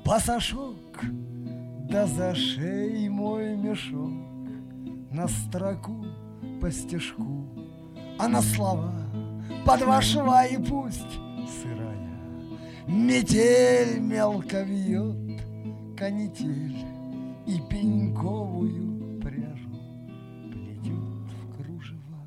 Пасашок, да за шеей мой мешок, на строку по стежку, а на слова по два шва, и пусть сырая метель мелко вьет, канитель и пеньковую пряжу плетет в кружева.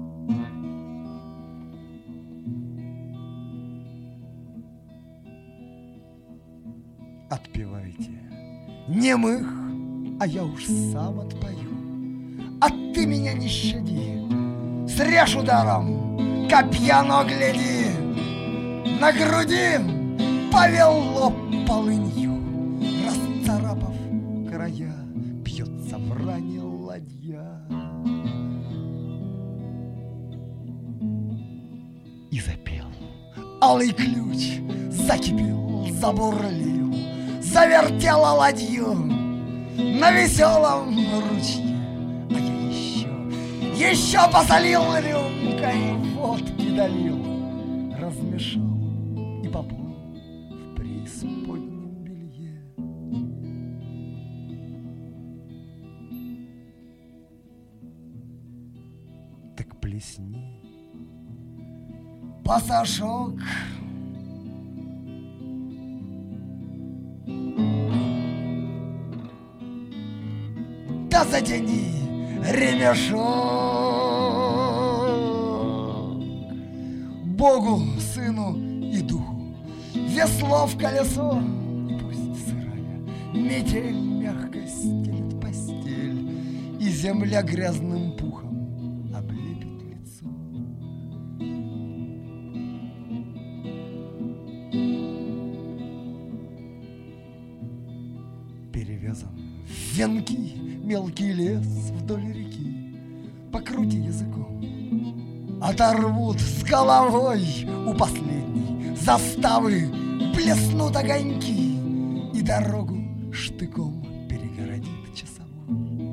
Отпевайте немых, а я уж сам отпою. А ты меня не щади, срежь ударом копья, но гляди, на груди повел лоб полынью, расцарапав края, бьется в ране ладья. И запел алый ключ, закипел, забурлил, завертела ладью на веселом ручье. А я еще посолил рюмкой, водки долил, размешал и поплыл в преисподнем белье. Так плесни, пасашок, да затяни ремешок. Богу, Сыну и Духу весло в колесо, и пусть сырая метель мягко стелит постель, и земля грязным пухом облепит лицо. Перевязан в венки мелкий лес вдоль реки, покрути языком, оторвут с головой у последней заставы, блеснут огоньки, и дорогу штыком перегородит часовой.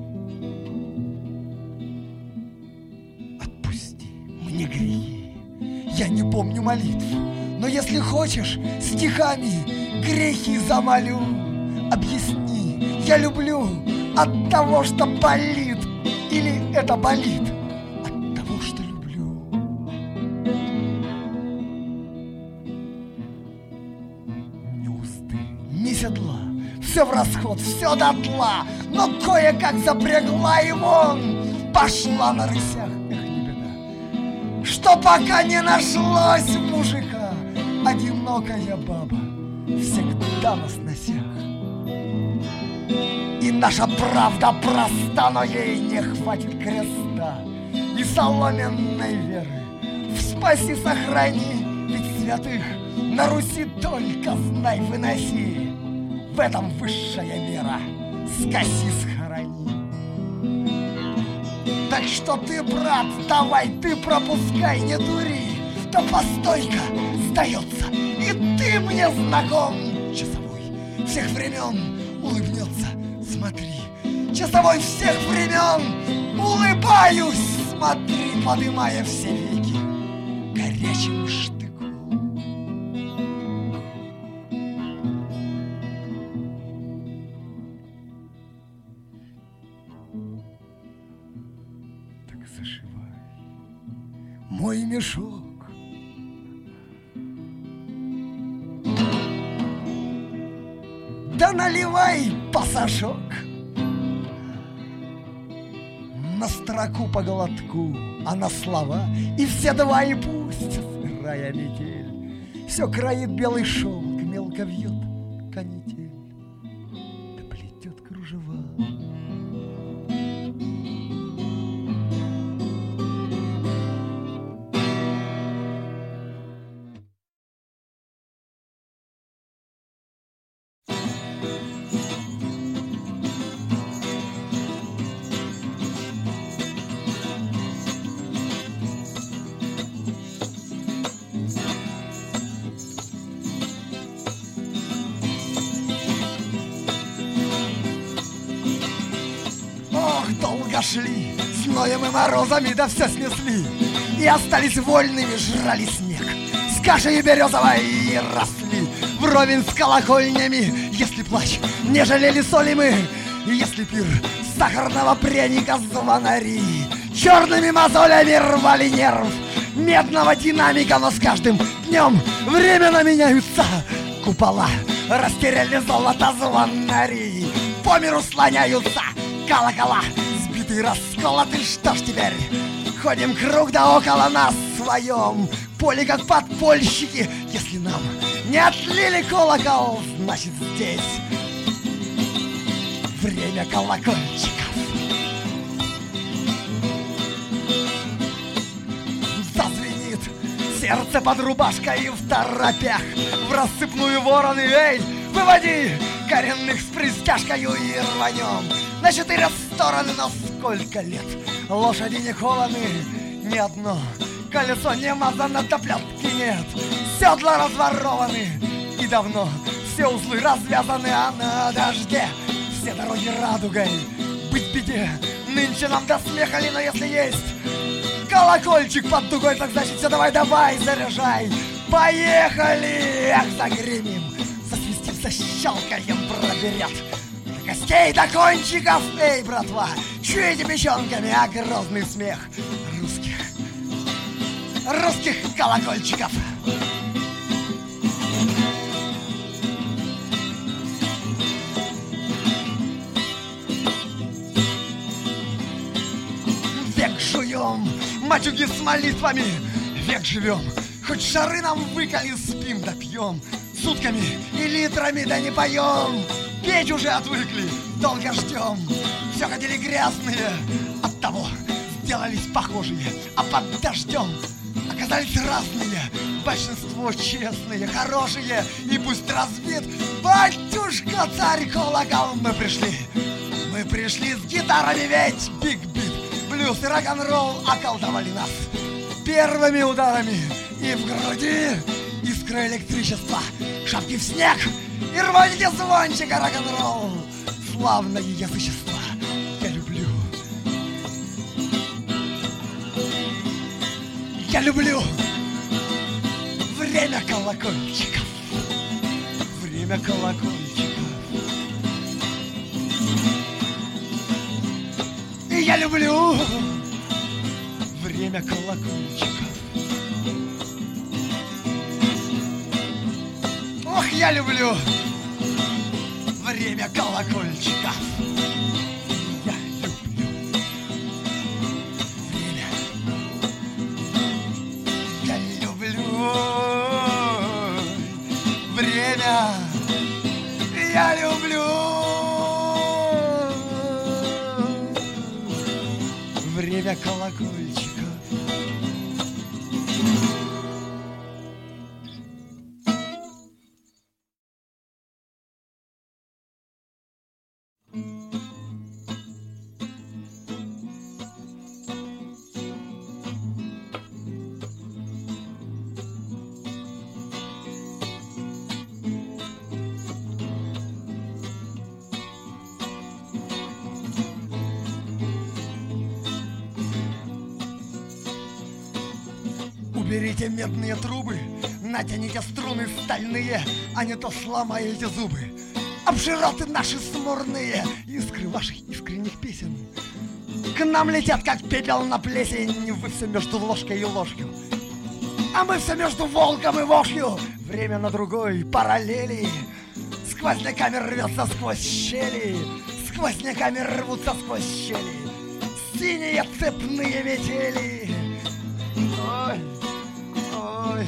Отпусти мне грехи, я не помню молитв, но если хочешь, стихами грехи замолю. Объясни, я люблю от того, что болит, или это болит от того, что люблю. Ни узды, ни седла, все в расход, все дотла, но кое-как запрягла, и вон пошла на рысях. Эх, не беда, что пока не нашлось мужика, одинокая баба всегда на сносях. И наша правда проста, но ей не хватит креста и соломенной веры в спаси, сохрани, ведь святых на Руси только знай, выноси. В этом высшая мера, скоси, схорони. Так что ты, брат, давай, ты пропускай, не дури, да постой-ка, сдается, и ты мне знаком. Часовой всех времен улыбнется, смотри, часовой всех времен, улыбаюсь, смотри, подымая все веки горячим штыком. Так зашивай мой мешок, да наливай пасашок на строку по глотку, а на слова и все два, и пусть сырая метель все кроит белый шелк, мелко вьет канитель, да плетет кружева. Долго шли, зноем и морозами, да все снесли, и остались вольными, жрали снег, с кашей березовой и росли в вровень с колокольнями. Если плач не жалели соли мы, если пир сахарного пряника звонари черными мозолями рвали нерв медного динамика, но с каждым днем временно меняются купола, растеряли золото звонари, по миру слоняются колокола, сбитые, расколоты. Что ж теперь? Ходим круг да около нас в своем поле, как подпольщики. Если нам не отлили колокол, значит здесь время колокольчиков. Зазвенит сердце под рубашкой в торопях, в рассыпную вороны. Эй, выводи коренных с пристяжкою и рванем на 4 стороны. Но сколько лет лошади не кованы, ни одно колесо не мазано, до плетки нет, седла разворованы, и давно все узлы развязаны, а на дожде все дороги радугой. Быть беде, нынче нам до смеха ли, но если есть колокольчик под дугой, так значит все, давай, заряжай. Поехали! Ах, загремим, засвистим, защелкаем, проберет до костей, до кончиков. Эй, братва, чуете печенками, а грозный смех русских колокольчиков. Век жуем матюги с молитвами, век живем, хоть шары нам выколи, спим да пьем, сутками и литрами да не поем. Петь уже отвыкли, долго ждем, все ходили грязные, оттого сделались похожие, а под дождем оказались разные. Большинство честные, хорошие, и пусть разбит батюшка царь колокол. Мы пришли с гитарами, ведь биг-бит, блюз и рок-н-ролл околдовали нас первыми ударами. И в груди искра электричества, шапки в снег и рваните звончика рок-н-ролл. Славное язычество я люблю. Я люблю время колокольчиков. Время колокольчиков. И я люблю время колокольчиков. Ох, я люблю время колокольчиков. Я люблю время колокольчика. Уберите медные трубы, натяните струны стальные, а не то сломаете зубы. Обжираты наши смурные, искры ваших искренних песен к нам летят, как пепел на плесень. Вы все между ложкой и ложью, а мы все между волком и вошью. Время на другой параллели, сквозняками рвется сквозь щели, сквозняками рвутся сквозь щели синие цепные метели. Ой, ой,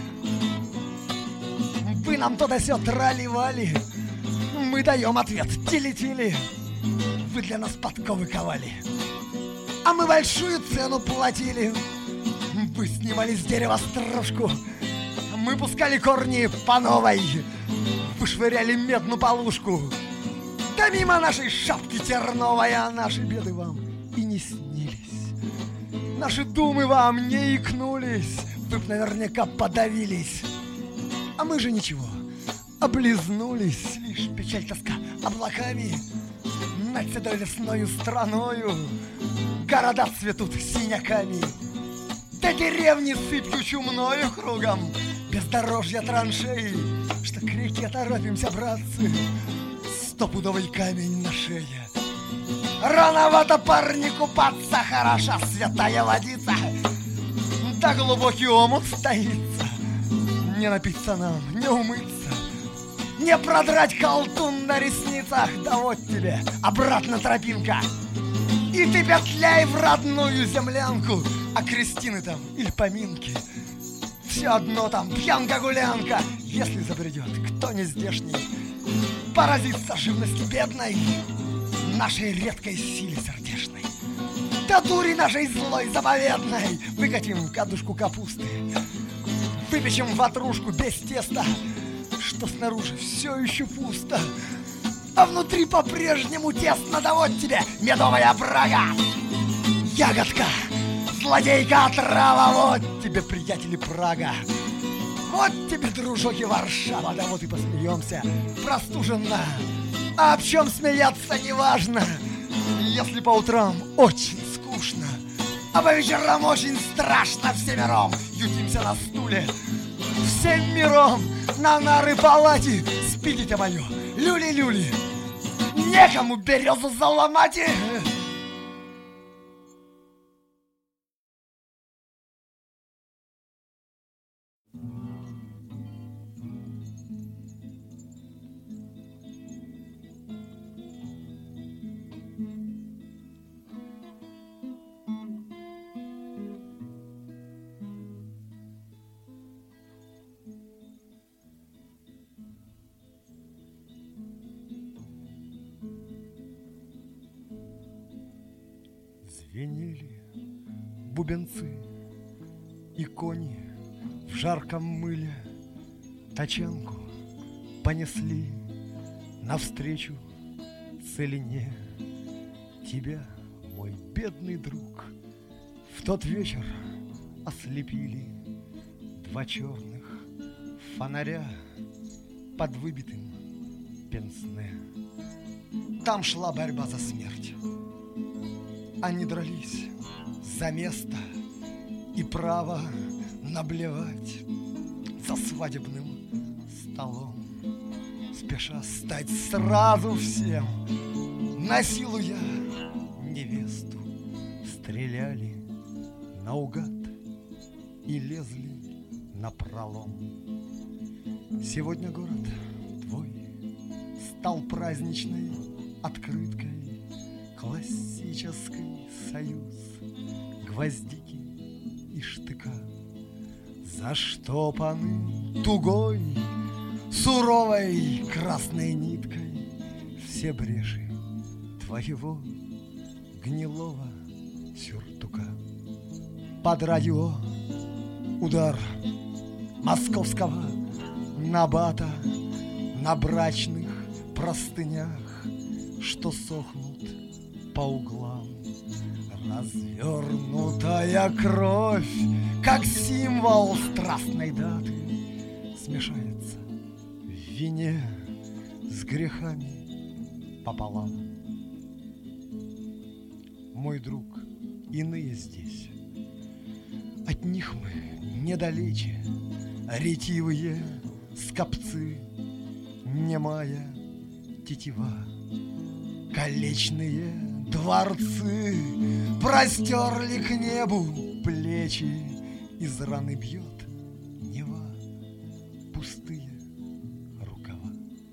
вы нам то да сё трали-вали, мы даем ответ тили-тили. Вы для нас подковы ковали, а мы большую цену платили. Вы снимали с дерева стружку, мы пускали корни по новой. Вы швыряли медную полушку, да мимо нашей шапки терновой. А наши беды вам и не снились, наши думы вам не икнулись. Вы б наверняка подавились, а мы же ничего, облизнулись. Лишь печаль, тоска облаками над седой лесною страною. Города цветут синяками, да деревни сыпью чумною кругом. Бездорожья траншеи что к реке торопимся, братцы, стопудовый камень на шее. Рановато парни купаться, хороша святая водица, да глубокий омут стоится. Не напиться нам, не умыться, не продрать колтун на ресницах, да вот тебе обратно тропинка. И ты петляй в родную землянку, а крестины там или поминки, все одно там пьянка-гулянка. Если забредет кто не здешний, поразится живности бедной, нашей редкой силе сердечной. Да дури нашей злой заповедной выкатим кадушку капусты, выпечем ватрушку без теста, что снаружи все еще пусто, а внутри по-прежнему тесно. Да вот тебе медовая брага, ягодка, злодейка отрава, вот тебе, приятели, Прага. Вот тебе, дружок, и Варшава, да вот и посмеемся простуженно. А об чем смеяться неважно, если по утрам очень скучно, а по вечерам очень страшно. Всемиром ютимся на стуле, всем миром на нары палати. Спи, мое, люли-люли, некому березу заломать. Звенели бубенцы и кони в жарком мыле тачанку понесли навстречу целине. Тебя, мой бедный друг, в тот вечер ослепили два черных фонаря под выбитым пенсне. Там шла борьба за смерть. Они дрались за место и право наблевать за свадебным столом, спеша стать сразу всем. Насилуя невесту, стреляли наугад и лезли напролом. Сегодня город твой стал праздничной открыткой, классический союз гвоздики и штыка. Заштопаны тугой, суровой красной ниткой все бреши твоего гнилого сюртука. Под радио удар московского набата на брачных простынях, что сохнут по углам. Развернутая кровь, как символ страстной даты, смешается в вине с грехами пополам. Мой друг, иные здесь, от них мы недалече, ретивые скопцы, немая тетива, колечные дворцы простерли к небу плечи, из раны бьет Нева пустые рукава.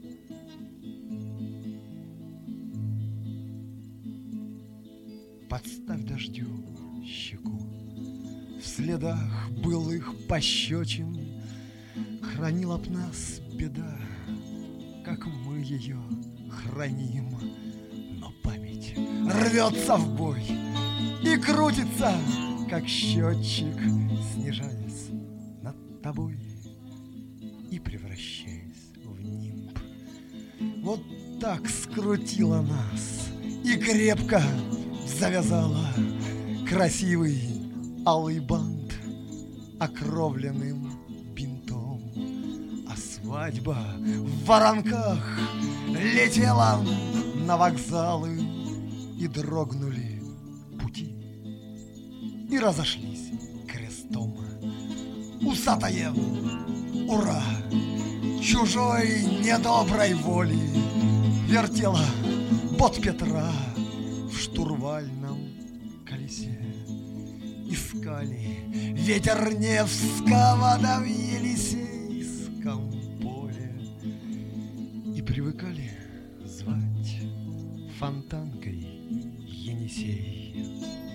Подставь дождю щеку, в следах былых пощечин хранила б нас беда, как мы ее храним. Но память рвется в бой и крутится, как счетчик, снижаясь над тобой и превращаясь в нимб. Вот так скрутила нас и крепко завязала красивый алый бант окровленным бинтом. А свадьба в воронках летела на вокзалы, и дрогнули пути, и разошлись крестом. Усатое ура! чужой недоброй воли вертела бот Петра в штурвальном колесе. Искали ветер Невского да в Елисейском поле и привыкали звать фонтанкой Енисей.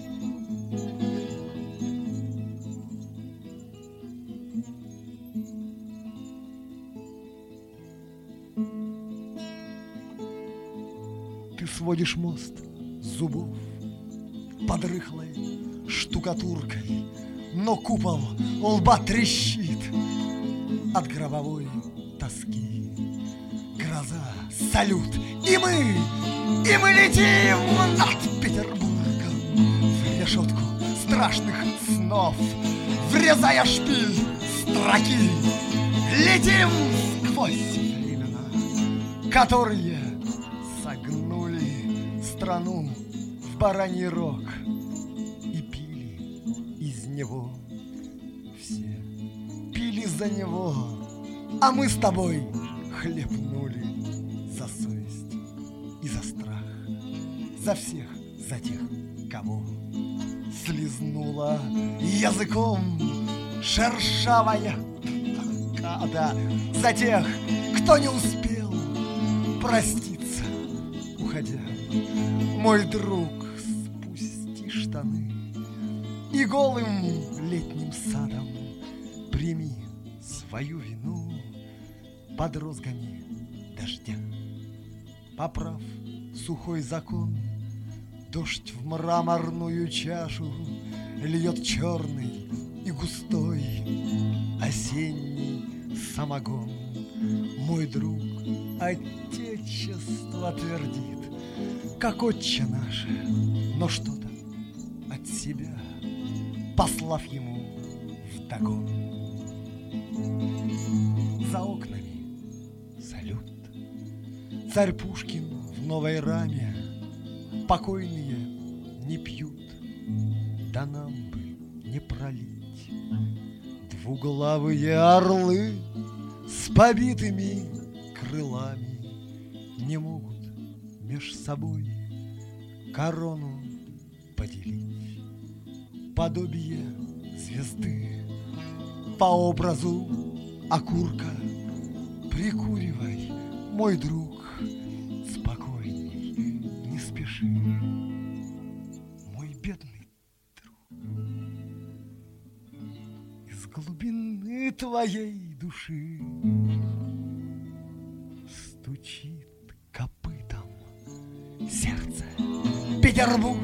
Ты сводишь мост с зубов под рыхлой штукатуркой, но купол лба трещит от гробовой тоски. Гроза, салют, и мы летим над Петербургом в решетку страшных снов, врезая шпиль строки. Летим сквозь времена, которые согнули страну в бараний рог и пили из него все, пили за него, а мы с тобой хлебнули за совесть и за страх, за всех, за тех, кого слизнула языком шершавая када, за тех, кто не успел проститься, уходя. Мой друг, спусти штаны и голым летним садом прими свою вину под розгами дождя. Поправ сухой закон, дождь в мраморную чашу льет черный и густой осенний самогон. Мой друг отечество твердит, как отче наше, но что-то от себя послав ему вдогон. За окнами салют. Царь Пушкин в новой раме. Покойные не пьют, да нам бы не пролить. Двуглавые орлы с побитыми крылами не могут меж собой корону поделить. Подобие звезды по образу окурка прикуривай, мой друг, спокойней, не спеши, мой бедный друг. Из глубины твоей души стучит копытом сердце Петербурга.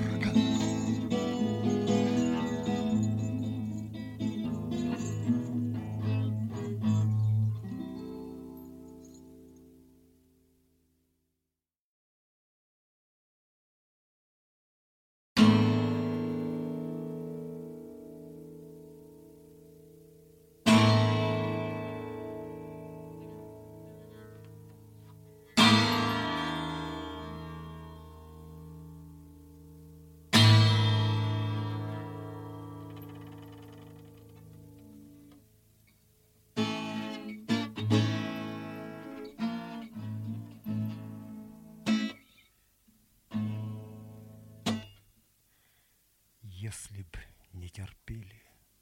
Если б не терпели,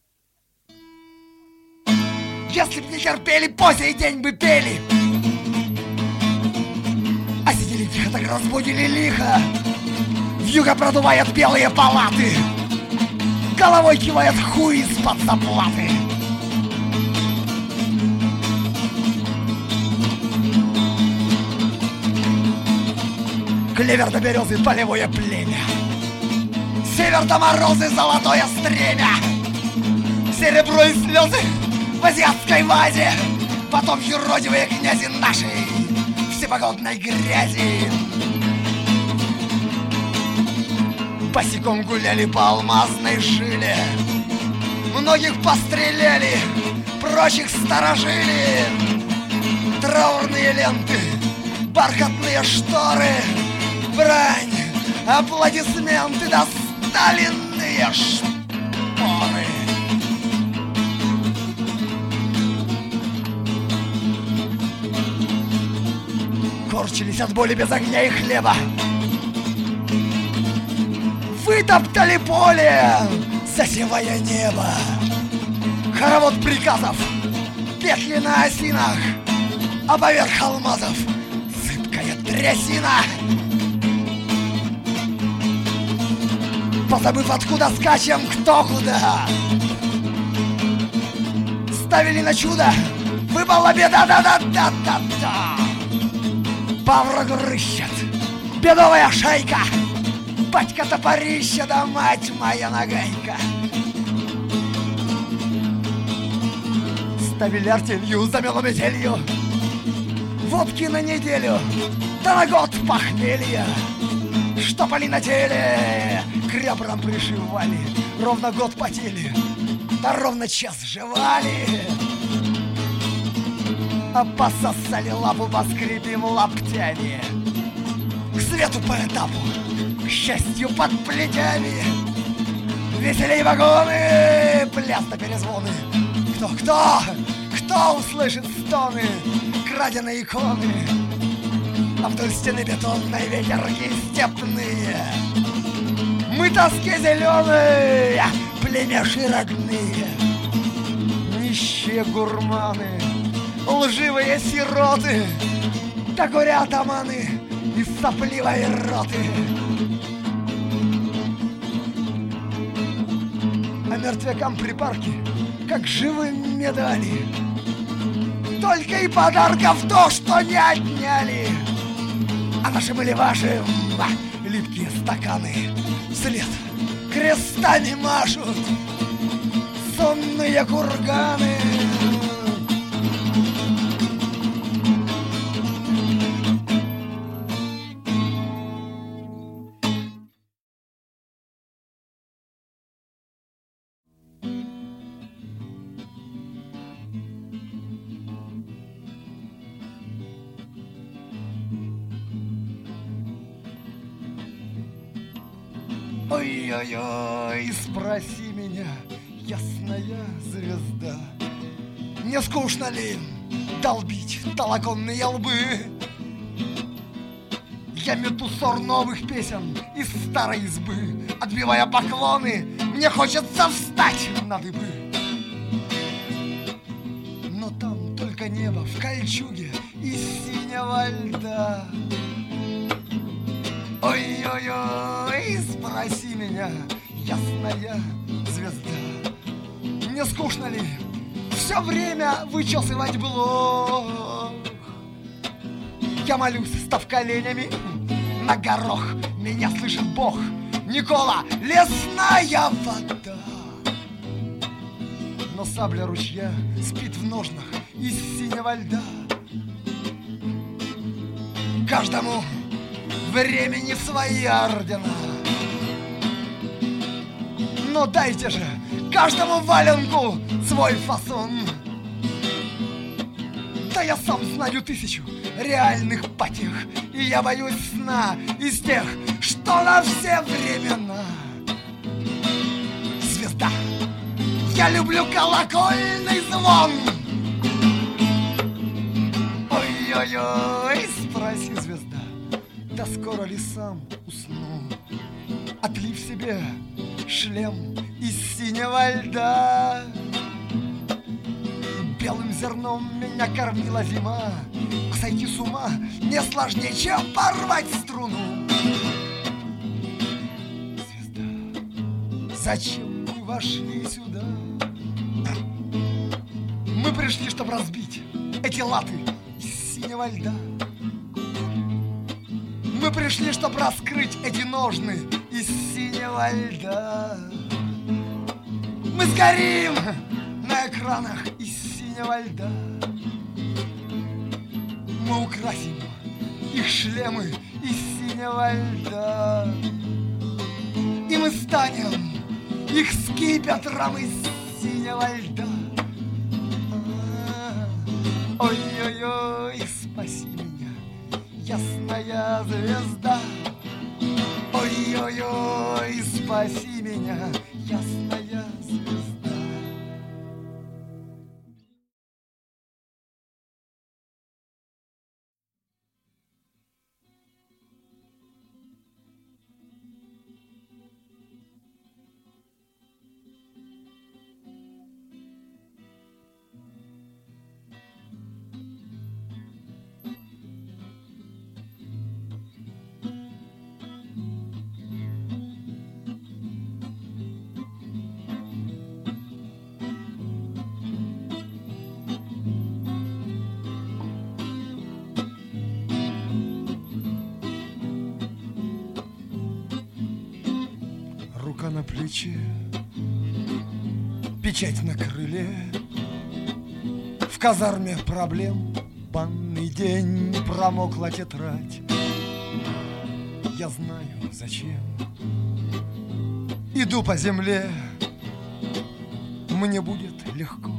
если б не терпели, по сей день бы пели. А сидели тихо, так разбудили лихо. Вьюга продувает белые палаты, головой кивает хуй из-под заплаты. Клевер до березы, полевое племя, север до морозы, золотое стремя, серебро и слезы в азиатской вазе, потом юродивые князи нашей всепогодной грязи. Босиком гуляли по алмазной жиле, многих постреляли, прочих сторожили. Траурные ленты, бархатные шторы, брань, аплодисменты да сталинные шпоры. Сморщились от боли без огня и хлеба. Вытоптали поле, засевая небо. Хоровод приказов, петли на осинах, а поверх алмазов зыбкая трясина. Позабыв, откуда скачем, кто куда, ставили на чудо, выпала беда, да-да-да-да-да. По врагу рыщет бедовая шайка, батька топорища, да мать моя нагайка. Ставили артелью, замело метелью, водки на неделю, да на год похмелья. Штопали на теле, к ребрам пришивали, ровно год потели, да ровно час жевали. А пососали лапу, поскрипим лаптями, к свету по этапу, к счастью под плетями. Веселей вагоны, пляс на перезвоны. Кто услышит стоны краденой иконы? А вдоль стены бетонной ветерки степные. Мы тоски зеленые, племеши родные, нищие гурманы, лживые сироты, да горе-атаманы из сопливой роты. А мертвякам припарки, как живым медали, только и подарков то, что не отняли. А нашим или вашим липкие стаканы вслед крестами машут сонные курганы. Ой-ой-ой, спроси меня, ясная звезда, не скучно ли долбить толоконные лбы? Я мету ссор новых песен из старой избы, отбивая поклоны, мне хочется встать на дыбы. Но там только небо в кольчуге из синего льда. Ой-ой-ой, спроси меня, ясная звезда, не скучно ли все время вычесывать блох? Я молюсь, став коленями на горох, меня слышит Бог. Никола, лесная вода. Но сабля ручья спит в ножнах из синего льда. Каждому времени свои ордена, но дайте же каждому валенку свой фасон. Да я сам знаю 1000 реальных потех, и я боюсь сна из тех, что на все времена. Звезда, я люблю колокольный звон. Ой-ой-ой, спроси, звезда, да скоро ли сам усну, отлив себе шлем из синего льда? Белым зерном меня кормила зима, сойти с ума не сложнее, чем порвать струну. Звезда, зачем мы вошли сюда? Мы пришли, чтобы разбить эти латы из синего льда. Мы пришли, чтобы раскрыть эти ножны из синего льда. Мы сгорим на экранах из синего льда. Мы украсим их шлемы из синего льда. И мы станем их скипетром из синего льда. Ой-ой-ой, спаси меня, ясная звезда. Ой-ой-ой, спаси меня, ясная звезда. Рука на плече, печать на крыле. В казарме проблем, банный день, промокла тетрадь. Я знаю, зачем иду по земле. Мне будет легко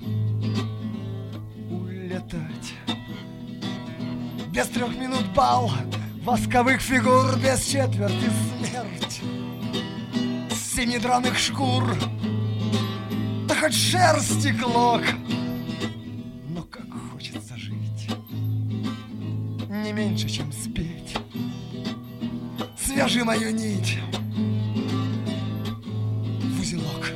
улетать. Без 3 минут бал, восковых фигур, без четверти смерть. С 7 драных шкур, да хоть шерсти клок. Но как хочется жить, не меньше, чем спеть. Свяжи мою нить в узелок.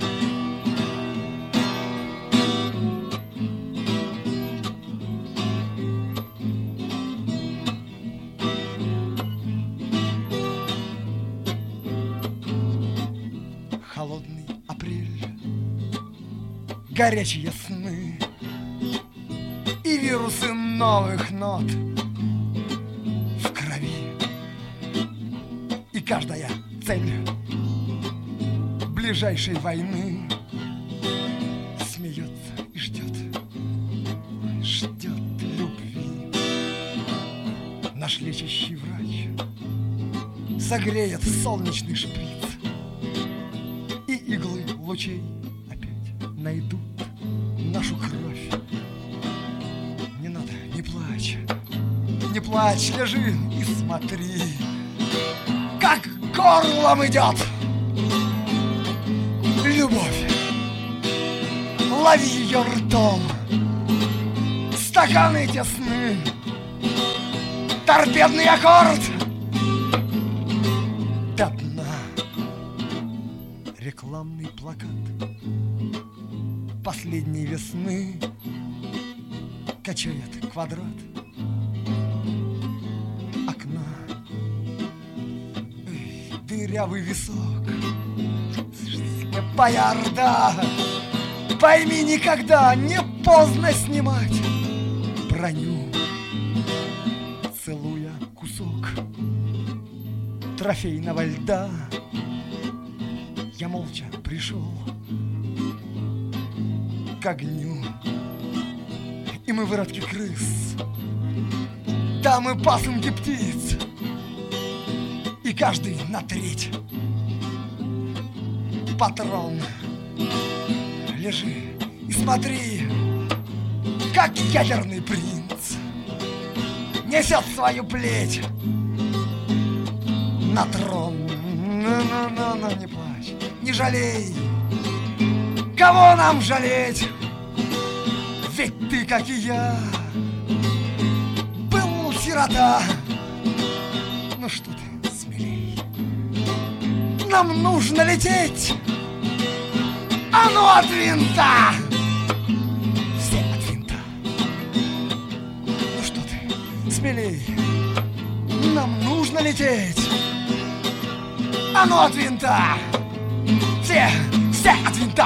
Холодный апрель, горячие сны и вирусы новых нот в крови. И каждая цель ближайшей войны смеется и ждет любви. Наш лечащий врач согреет солнечный шприц, и иглы лучей опять найдут нашу кровь. Не надо, не плачь, не плачь, лежи и смотри, как горлом идет любовь. Лови ее ртом, стаканы тесны, торпедный аккорд до дна. Рекламный плакат последней весны качает квадрат окна. Эй, дырявый висок, боярда, пойми, никогда не поздно снимать броню, целуя кусок трофейного льда. Я молча пришел к огню, и мы выродки крыс, да мы пасынки птиц, и каждый на треть патрон. Лежи и смотри, как ядерный принц несет свою плеть на трон. Ну, не плачь, не жалей. Кого нам жалеть? Ведь ты, как и я, был сирота. Ну что ты, смелей, нам нужно лететь. А ну от винта! Все от винта. Ну что ты, смелей, нам нужно лететь. А ну от винта! Все от винта!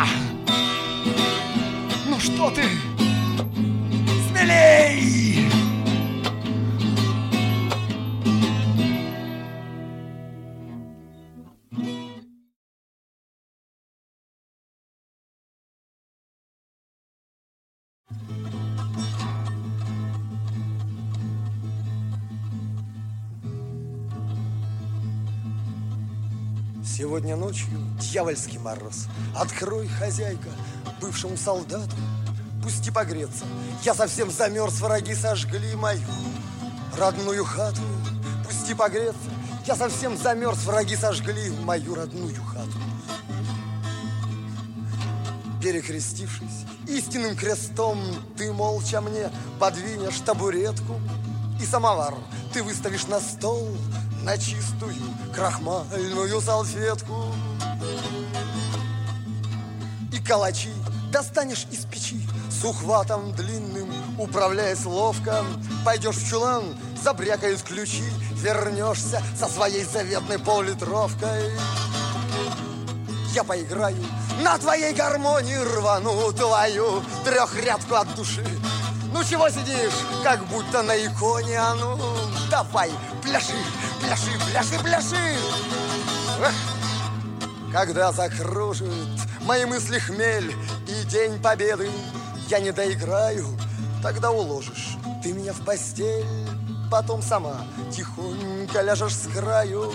Ну что ты, смелей! Сегодня ночью дьявольский мороз. Открой, хозяйка, бывшему солдату, пусти погреться. Я совсем замерз, враги сожгли мою родную хату. Пусти погреться. Я совсем замерз, враги сожгли мою родную хату. Перекрестившись истинным крестом, ты молча мне подвинешь табуретку, и самовар ты выставишь на стол, на чистую крахмальную салфетку. И калачи достанешь из печи с ухватом длинным, управляясь ловко. Пойдешь в чулан, забрякают ключи, вернешься со своей заветной пол-литровкой. Я поиграю на твоей гармонии, рвану твою трехрядку от души. Ну чего сидишь, как будто на иконе, а ну давай, пляши, пляши, пляши, пляши. Эх. Когда закружит мои мысли хмель и день победы я не доиграю, тогда уложишь ты меня в постель, потом сама тихонько ляжешь с краю.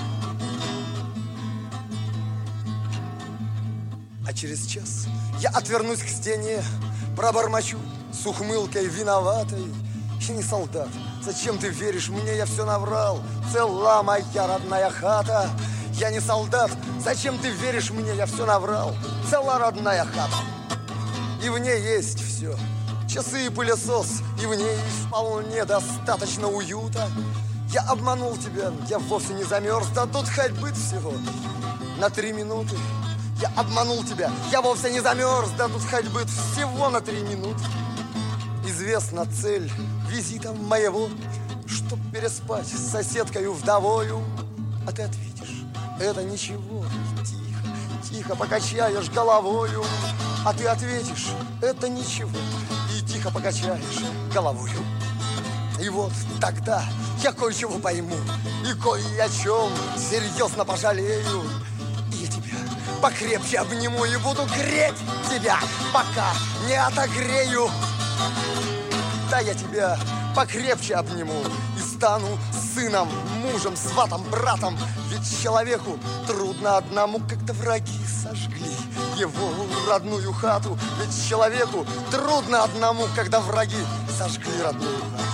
А через час я отвернусь к стене, пробормочу с ухмылкой виноватой. Я не солдат, зачем ты веришь мне, я все наврал, цела моя родная хата. Я не солдат, зачем ты веришь мне, я все наврал, цела родная хата. И в ней есть все, часы и пылесос, и в ней вполне достаточно уюта. Я обманул тебя, я вовсе не замерз, да тут хоть быть всего на 3 минуты. Я обманул тебя, я вовсе не замерз, да тут хоть быть всего на 3 минуты. Известна цель визита моего, чтоб переспать с соседкою вдовою. А ты ответишь, это ничего, тихо, тихо покачаешь головою. А ты ответишь, это ничего, и тихо покачаешь головою. И вот тогда я кое-чего пойму, и кое о чем серьезно пожалею. И я тебя покрепче обниму и буду греть тебя, пока не отогрею. Да я тебя покрепче обниму и стану сыном, мужем, сватом, братом. Ведь человеку трудно одному, когда враги сожгли его родную хату. Ведь человеку трудно одному, когда враги сожгли родную хату.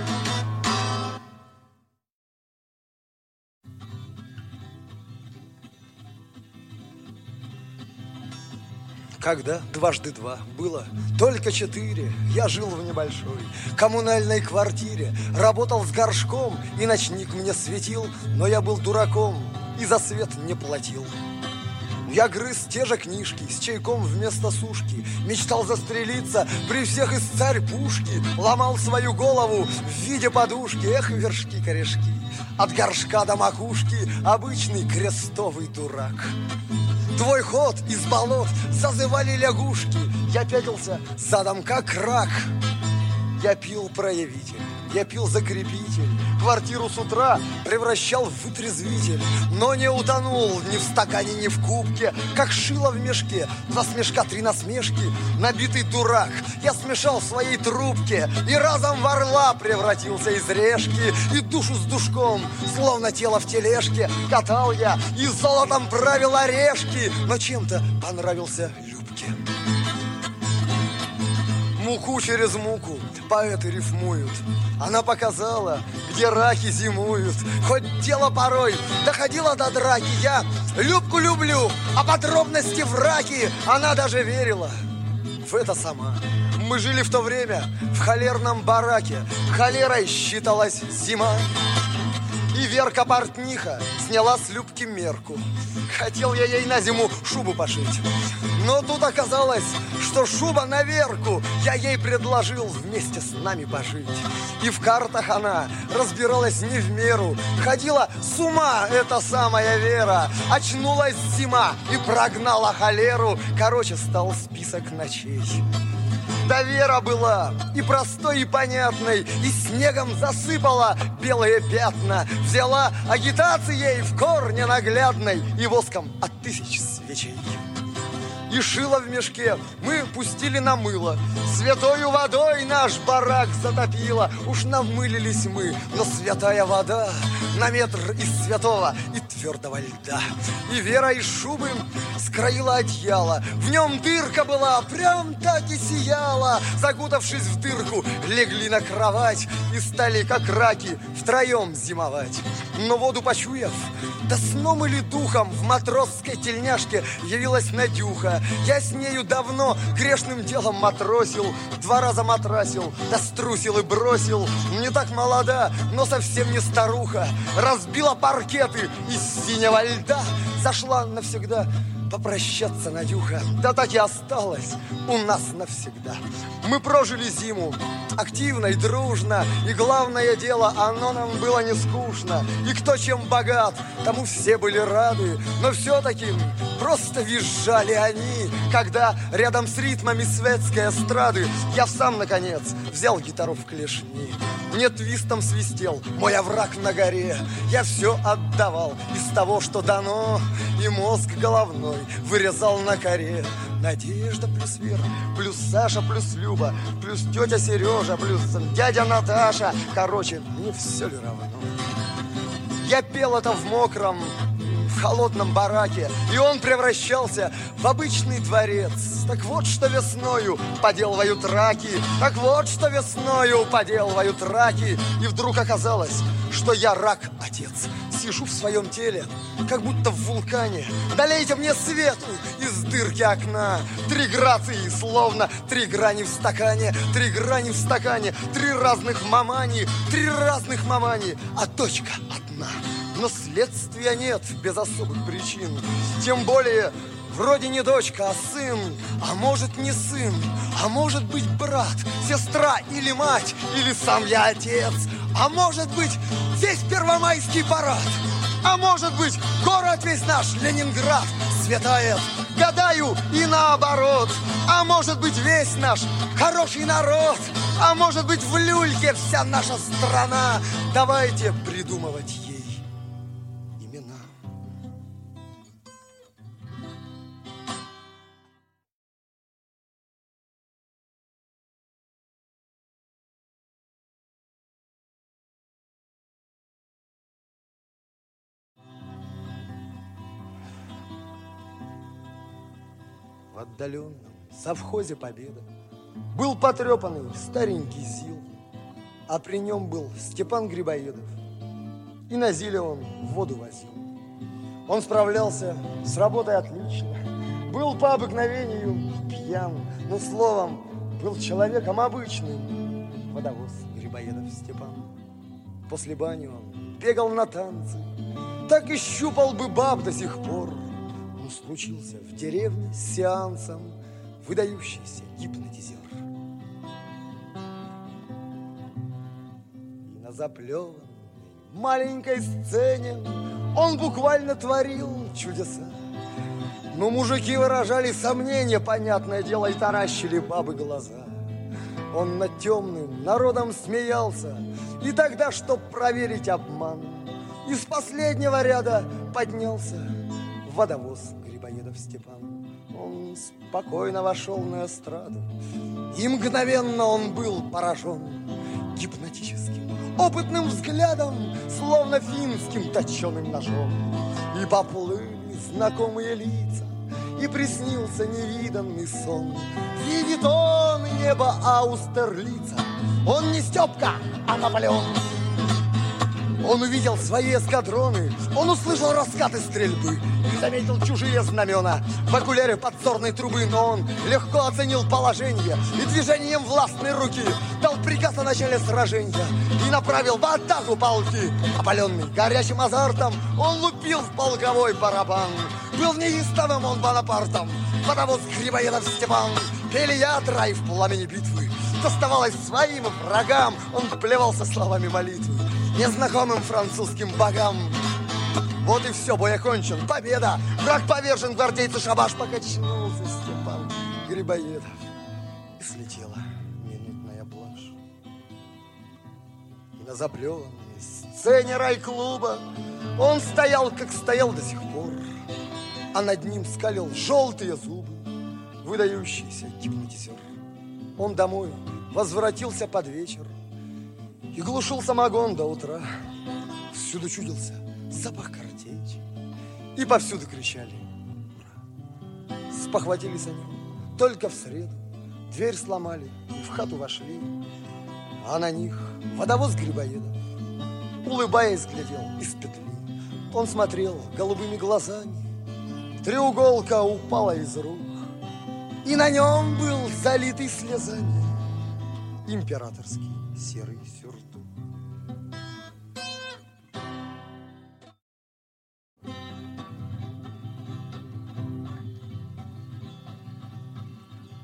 Когда 2 × 2 было только 4, я жил в небольшой коммунальной квартире, работал с горшком, и ночник мне светил, но я был дураком и за свет не платил. Я грыз те же книжки с чайком вместо сушки, мечтал застрелиться при всех из царь пушки, ломал свою голову в виде подушки, эх, вершки-корешки, от горшка до макушки обычный крестовый дурак. Твой ход из болот зазывали лягушки, я пятился задом как рак. Я пил проявитель, я пил закрепитель, квартиру с утра превращал в вытрезвитель, но не утонул ни в стакане, ни в кубке, как шило в мешке, 2 смешка, 3 насмешки, набитый дурак. Я смешал в своей трубке и разом в орла превратился из решки, и душу с душком, словно тело в тележке, катал я и золотом правил орешки, но чем-то понравился Любке. Муку через муку поэты рифмуют. Она показала, где раки зимуют. Хоть дело порой доходило до драки, я Любку люблю, а подробности враки. Она даже верила в это сама. Мы жили в то время в холерном бараке. Холерой считалась зима. И Верка-портниха сняла с Любки мерку. Хотел я ей на зиму шубу пошить, но тут оказалось, что шуба на Верку. Я ей предложил вместе с нами пожить. И в картах она разбиралась не в меру. Ходила с ума эта самая Вера. Очнулась зима и прогнала холеру. Короче, стал список ночей. Да Вера была и простой, и понятной, и снегом засыпала белые пятна. Взяла агитацией в корне наглядной и воском от 1000 свечей. И шило в мешке мы пустили на мыло. Святою водой наш барак затопило. Уж намылились мы, но святая вода на метр из святого и твердого льда. И Вера из шубы скроила одеяло. В нем дырка была, прям так и сияла. Закутавшись в дырку, легли на кровать и стали, как раки, втроем зимовать. Но воду почуяв, да сном или духом, в матросской тельняшке явилась Надюха. Я с нею давно грешным делом матросил, 2 раза матрасил, да струсил и бросил. Не так молода, но совсем не старуха. Разбила паркеты из синего льда. Зашла навсегда попрощаться, Надюха. Да так и осталась у нас навсегда. Мы прожили зиму активно и дружно, и главное дело, оно нам было не скучно. И кто чем богат, тому все были рады, но все-таки просто визжали они, когда рядом с ритмами светской эстрады я сам, наконец, взял гитару в клешни. Мне твистом свистел мой овраг на горе. Я все отдавал из того, что дано, и мозг головной вырезал на коре. Надежда плюс Вера, плюс Саша, плюс Люба, плюс тетя Сережа, плюс дядя Наташа. Короче, мне все ли равно? Я пел это в мокром, в холодном бараке, и он превращался в обычный дворец. Так вот, что весною поделывают раки, так вот, что весною поделывают раки. И вдруг оказалось, что я рак-отец. Сижу в своем теле, как будто в вулкане. Долейте мне свету из дырки окна. 3 грации, словно 3 грани в стакане. 3 грани в стакане, 3 разных мамани. 3 разных мамани, а точка одна. Но следствия нет без особых причин. Тем более, вроде не дочка, а сын. А может не сын, а может быть брат, сестра или мать, или сам я отец. А может быть весь первомайский парад. А может быть город весь наш Ленинград светает. Гадаю и наоборот. А может быть весь наш хороший народ. А может быть в люльке вся наша страна. Давайте придумывать ей имена. В отдаленном совхозе Победа был потрепанный старенький ЗИЛ, а при нем был Степан Грибоедов, и на ЗИЛе он воду возил. Он справлялся с работой отлично, был по обыкновению пьян, но словом, был человеком обычным. Водовоз Грибоедов Степан. После бани он бегал на танцы, так и щупал бы баб до сих пор. Он случился в деревне с сеансом, выдающийся гипнотизер. И на заплеванной маленькой сцене он буквально творил чудеса. Но мужики выражали сомнения, понятное дело, и таращили бабы глаза. Он над темным народом смеялся, и тогда, чтоб проверить обман, из последнего ряда поднялся водовоз Грибоедов Степан. Он спокойно вошел на эстраду, и мгновенно он был поражен гипнотическим, опытным взглядом, словно финским точеным ножом. И поплыли знакомые лица, и приснился невиданный сон. Видит он небо Аустерлица, он не Степка, а Наполеон. Он увидел свои эскадроны, он услышал раскаты стрельбы и заметил чужие знамена в окуляре подзорной трубы. Но он легко оценил положение и движением властной руки дал приказ о начале сражения и направил в атаку полки. Опаленный горячим азартом, он лупил в полковой барабан. Был неистовым он Бонапартом, водовоз Грибоедов Степан. Пели ядра и в пламени битвы доставалось своим врагам. Он плевался словами молитвы незнакомым французским богам. Вот и все, бой окончен, победа. Враг повержен, гвардейцы шабаш. Покачнулся Степан Грибоедов, и слетела минутная блажь. И на заплеванной сцене райклуба он стоял, как стоял до сих пор, а над ним скалил желтые зубы выдающийся гипнотизер. Он домой возвратился под вечер и глушил самогон до утра. Всюду чудился запах картечи, и повсюду кричали «Ура!». Спохватились они только в среду, дверь сломали и в хату вошли, а на них водовоз Грибоедов, улыбаясь, глядел из петли. Он смотрел голубыми глазами, треуголка упала из рук, и на нем был залитый слезами императорский серый сюртук.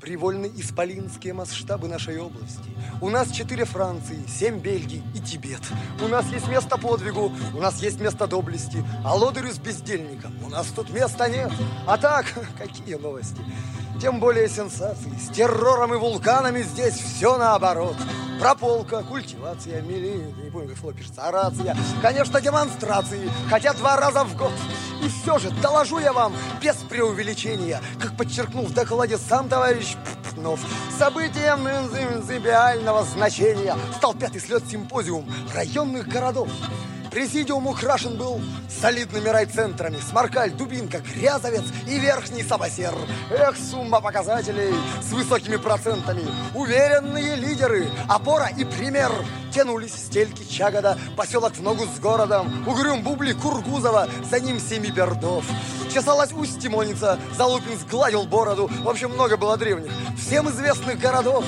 Привольны исполинские масштабы нашей области. У нас 4 Франции, 7 Бельгий и Тибет. У нас есть место подвигу, у нас есть место доблести. А лодырю с бездельником у нас тут места нет. А так, какие новости? Тем более сенсации. С террором и вулканами здесь все наоборот. Прополка, культивация, не помню, как слово пишется, орация. Конечно, демонстрации, хотя 2 раза в год. И все же, доложу я вам, без преувеличения, как подчеркнул в докладе сам товарищ Пнов, событием принципиального значения стал 5-й слет-симпозиум районных городов. Президиум украшен был солидными райцентрами: Сморкаль, Дубинка, Грязовец и Верхний Самосер. Эх, сумма показателей с высокими процентами. Уверенные лидеры, опора и пример. Тянулись Стельки, Чагода, поселок в ногу с городом, Угрюм, Бубли, Кургузова, за ним Семибердов. Чесалась Усть-Тимоница, Залупин сгладил бороду. В общем, много было древних, всем известных городов.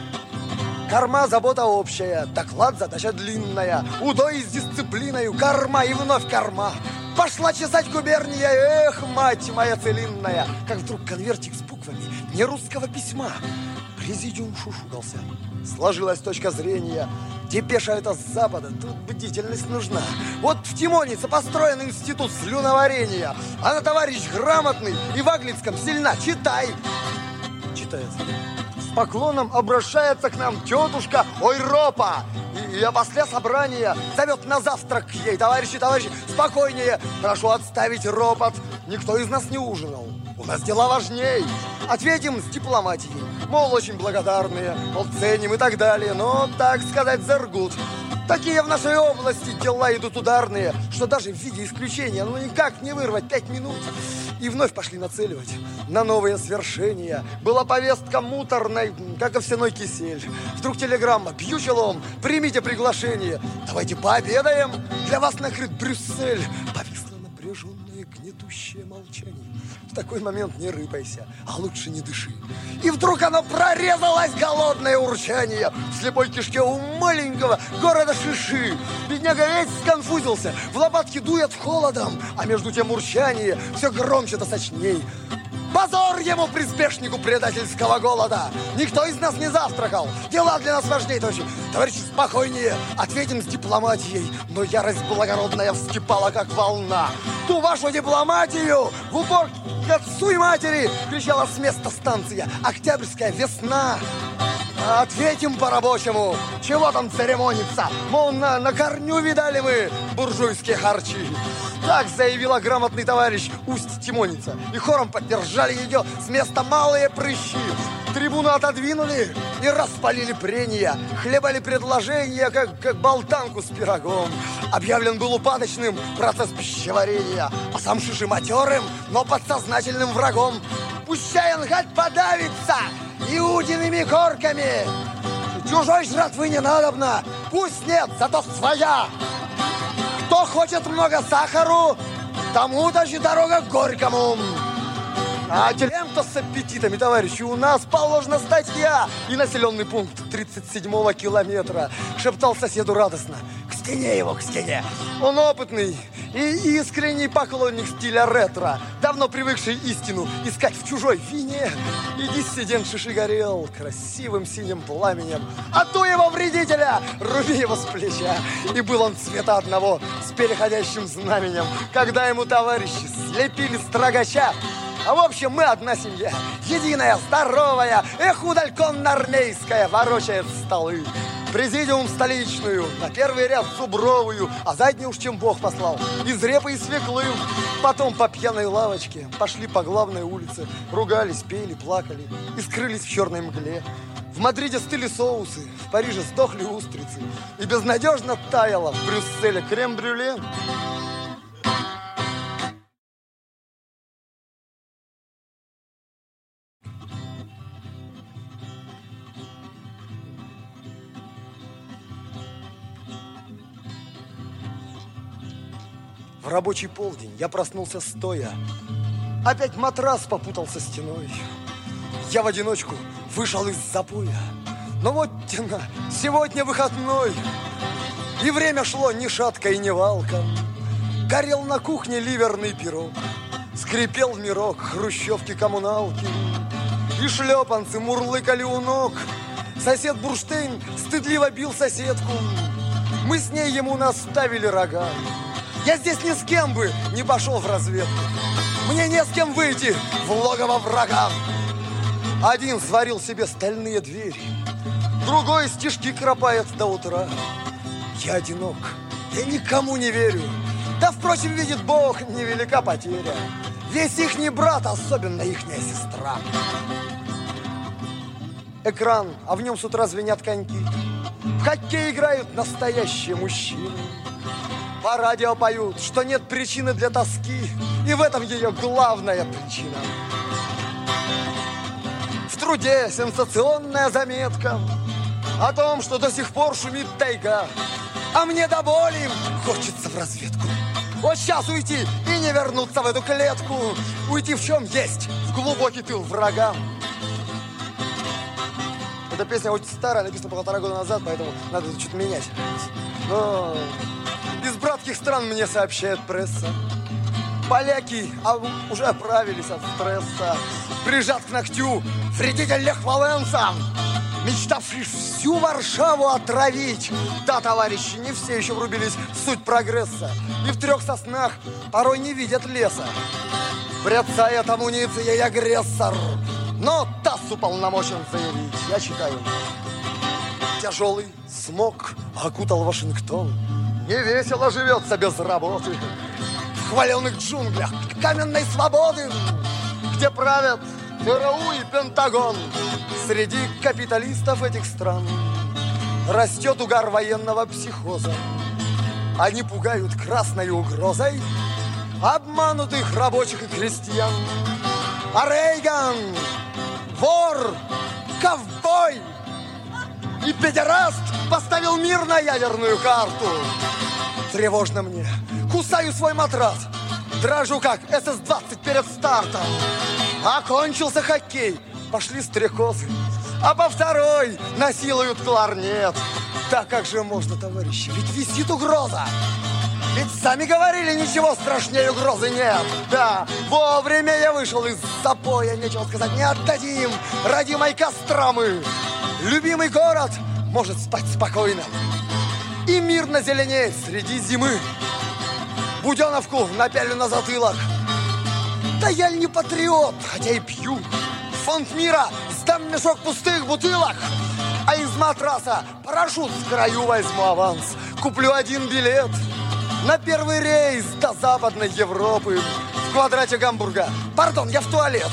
Корма – забота общая, доклад – задача длинная, удой с дисциплиною, корма и вновь корма. Пошла чесать губерния, эх, мать моя целинная. Как вдруг конвертик с буквами нерусского письма. Президиум шушукался. Сложилась точка зрения. Депеша это с запада, тут бдительность нужна. Вот в Тимонице построен институт слюноварения. Она, товарищ, грамотный и в Аглицком сильна. Читай. Читается. С поклоном обращается к нам тетушка Ойропа. И после собрания зовет на завтрак к ей. Товарищи, спокойнее. Прошу отставить ропот. Никто из нас не ужинал. У нас дела важней. Ответим с дипломатией. Мол, очень благодарные, мол, ценим и так далее. Но, так сказать, зергут. Такие в нашей области дела идут ударные, что даже в виде исключения, никак не вырвать 5 минут. И вновь пошли нацеливать на новые свершения. Была повестка муторной, как овсяной кисель. Вдруг телеграмма: бью челом, примите приглашение. Давайте пообедаем, для вас накрыт Брюссель. Повисло напряженное, гнетущее молчание. В такой момент не рыпайся, а лучше не дыши. И вдруг оно прорезалось, голодное урчание. В слепой кишке у маленького города Шиши. Бедняга весь сконфузился, в лопатки дует холодом, а между тем урчание все громче да сочней. Позор ему, приспешнику предательского голода! Никто из нас не завтракал. Дела для нас важнее, товарищи, спокойнее. Ответим с дипломатией. Но ярость благородная вскипала, как волна. Ту вашу дипломатию в упор к отцу и матери кричала с места станция. Октябрьская весна. Ответим по-рабочему. Чего там церемониться? Мол, на корню видали мы буржуйские харчи. Так заявила грамотный товарищ Усть-Тимоница. И хором поддержали ее с места малые прыщи. Трибуну отодвинули и распалили прения. Хлебали предложения, как болтанку с пирогом. Объявлен был упадочным процесс пищеварения. А сам Шиши матерым, но подсознательным врагом. Пущай он, гад, подавится иудиными корками. Чужой жратвы не надобно. Пусть нет, зато своя. Кто хочет много сахару, тому даже дорога к Горькому. А тем, кто с аппетитами, товарищи, у нас положена статья. И населенный пункт 37-го километра. Шептал соседу радостно: к стене его, к стене. Он опытный и искренний поклонник стиля ретро, давно привыкший истину искать в чужой вине. И диссидент Шиши горел красивым синим пламенем. А ту его вредителя, руби его с плеча. И был он цвета одного с переходящим знаменем, когда ему товарищи слепили строгача. А в общем, мы одна семья, единая, здоровая, эх, удальконно-армейская, ворочает столы. Президиум столичную, на первый ряд зубровую, а задний уж чем Бог послал, из репы и свеклы. Потом по пьяной лавочке пошли по главной улице, ругались, пели, плакали и скрылись в черной мгле. В Мадриде стыли соусы, в Париже сдохли устрицы, и безнадежно таяло в Брюсселе крем-брюле. В рабочий полдень я проснулся стоя. Опять матрас попутался стеной. Я в одиночку вышел из запоя. Но вот тена, сегодня выходной. И время шло ни шатко и ни валко. Горел на кухне ливерный пирог. Скрипел в мирок хрущевки коммуналки. и шлепанцы мурлыкали у ног. Сосед Бурштейн стыдливо бил соседку. Мы с ней ему наставили рога. Я здесь ни с кем бы не пошел в разведку. Мне не с кем выйти в логово врага. Один сварил себе стальные двери, другой стишки кропает до утра. Я одинок, я никому не верю. Да, впрочем, видит Бог, невелика потеря. Весь ихний брат, особенно ихняя сестра. Экран, а в нем с утра звенят коньки. В хоккей играют настоящие мужчины. По радио поют, что нет причины для тоски, и в этом ее главная причина. В труде сенсационная заметка о том, что до сих пор шумит тайга, а мне до боли хочется в разведку. Вот сейчас уйти и не вернуться в эту клетку. Уйти в чем есть, в глубокий тыл врага. Эта песня очень старая, написана 1,5 года назад, поэтому надо тут что-то менять. Но из братских стран мне сообщает пресса. Поляки уже оправились от стресса. Прижат к ногтю вредитель Лех Валенса, мечтавший всю Варшаву отравить. Да, товарищи, не все еще врубились в суть прогресса. И в 3 соснах порой не видят леса. Бряцает амуницией агрессор, но ТАСС уполномочен заявить. Я читаю. Тяжелый смог окутал Вашингтон. Невесело живется без работы. В хваленных джунглях каменной свободы, где правят ЦРУ и Пентагон. Среди капиталистов этих стран растет угар военного психоза. Они пугают красной угрозой обманутых рабочих и крестьян. А Рейган – вор, ковбой и педераст поставил мир на ядерную карту. Тревожно мне, кусаю свой матрас, дрожу как СС-20 перед стартом. Окончился хоккей, пошли стрекозы, а по второй насилуют кларнет. Да как же можно, товарищи, ведь висит угроза. Ведь сами говорили, ничего страшнее угрозы нет. Да, вовремя я вышел из запоя, нечего сказать, не отдадим родимой Костромы. Любимый город может спать спокойно и мирно зеленеть среди зимы. Буденовку напялю на затылок. Да я не патриот, хотя и пью. В фонд мира сдам мешок пустых бутылок, а из матраса парашют с краю возьму аванс. Куплю 1 билет на первый рейс до Западной Европы. В квадрате Гамбурга, пардон, я в туалет.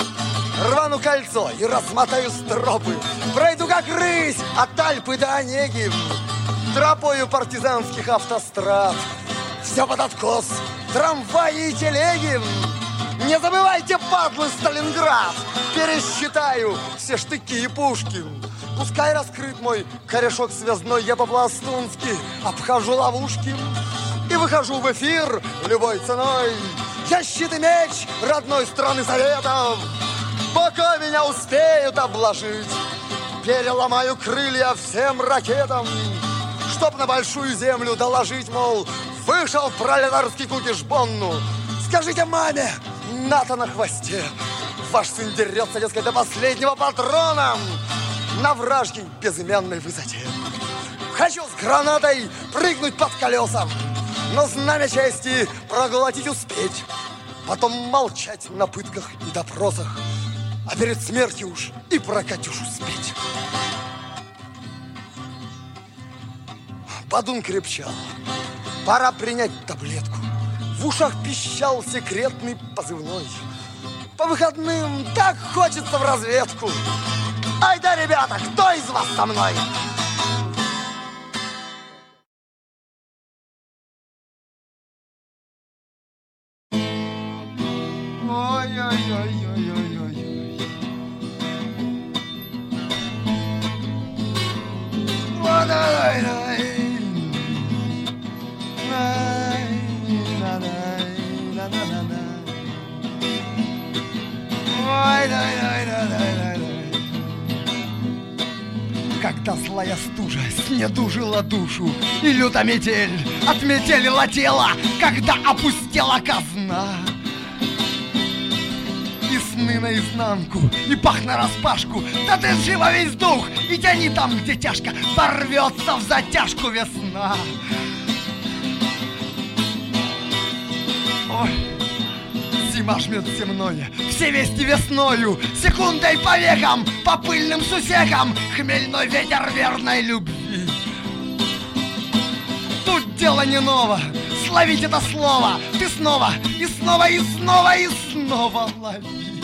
Рвану кольцо и размотаю стропы. Пройду как рысь от Альпы до Онеги, тропою партизанских автострад. Все под откос, трамваи и телеги. Не забывайте, падлы, Сталинград. Пересчитаю все штыки и пушки. Пускай раскрыт мой корешок связной, я по-пластунски обхожу ловушки и выхожу в эфир любой ценой. Я щит и меч родной страны Советов, пока меня успеют обложить. Переломаю крылья всем ракетам, чтоб на большую землю доложить, мол, вышел пролетарский кукиш Бонну. Скажите маме, НАТО на хвосте. Ваш сын дерется, дескать, до последнего патрона на вражьей безымянной высоте. Хочу с гранатой прыгнуть под колеса, но знамя чести проглотить успеть. Потом молчать на пытках и допросах, а перед смертью уж и про Катюшу спеть. Бадун крепчал, пора принять таблетку. В ушах пищал секретный позывной. По выходным так хочется в разведку. Ай да, ребята, кто из вас со мной? Ой-ой-ой-ой-ой-ой. Когда злая стужа снедужила душу, и люта метель отметелила тело, когда опустела казна, и штаны наизнанку и пах нараспашку. Да ты жив во весь дух и тяни там, где тяжко, порвется в затяжку весна. Ой, зима жмет земное, все вести весною, секундой по векам, по пыльным сусекам, хмельной ветер верной любви. Тут дело не ново, словить это слово, ты снова и снова и снова и снова лови.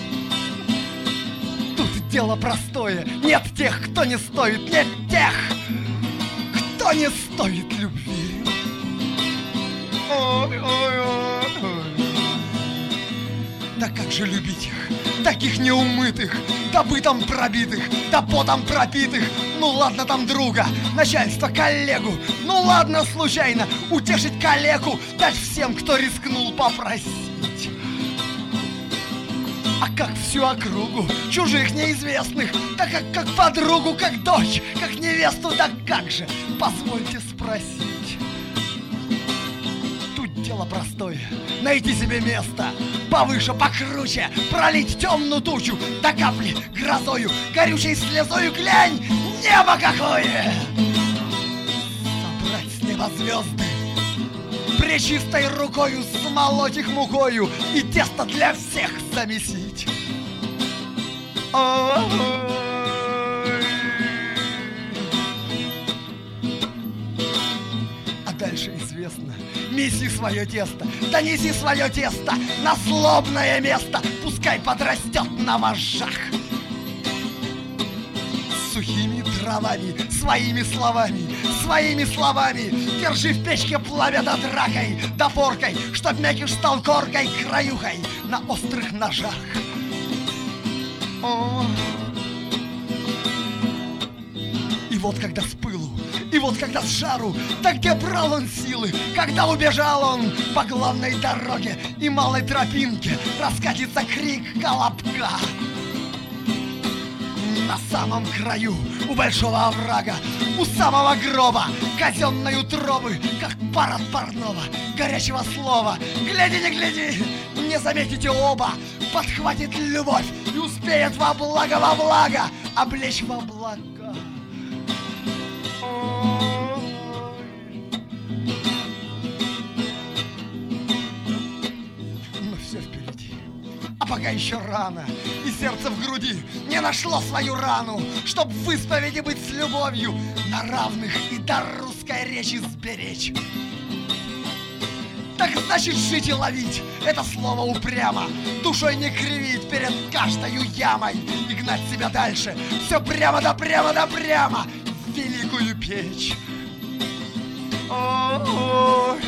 Тут дело простое, нет тех, кто не стоит, нет тех, кто не стоит любви. Ой, ой, ой, ой. Да как же любить их, таких неумытых, да бытом пробитых, да потом пропитых. Ну ладно там друга, начальство, коллегу, ну ладно случайно утешить калеку, дать всем, кто рискнул попросить. А как всю округу чужих неизвестных, да как подругу, как дочь, как невесту, да как же, позвольте спросить. Дело простое, найти себе место повыше, покруче, пролить темную тучу до капли грозою, горючей слезою, глянь, небо какое! Собрать с неба звезды, пречистой рукою смолоть их мукою и тесто для всех замесить. Ой. А дальше известно. Неси свое тесто, да неси свое тесто на злобное место, пускай подрастет на вожжах. Сухими травами, своими словами, держи в печке пламя да дракой, да поркой, чтоб мякиш стал коркой, краюхой на острых ножах. О. И вот когда с пылу, и вот когда с жару, да где брал он силы, когда убежал он по главной дороге и малой тропинке, раскатится крик колобка. На самом краю, у большого оврага, у самого гроба, казенной утробы, как пар от парного, горячего слова. Гляди, не гляди, не заметите оба, подхватит любовь и успеет во благо, облечь в облака. Пока еще рано, и сердце в груди не нашло свою рану, чтоб в исповеди быть с любовью на равных и дар русской речи сберечь. Так значит жить и ловить это слово упрямо, душой не кривить перед каждою ямой и гнать себя дальше, все прямо да прямо да прямо в великую печь. Ой.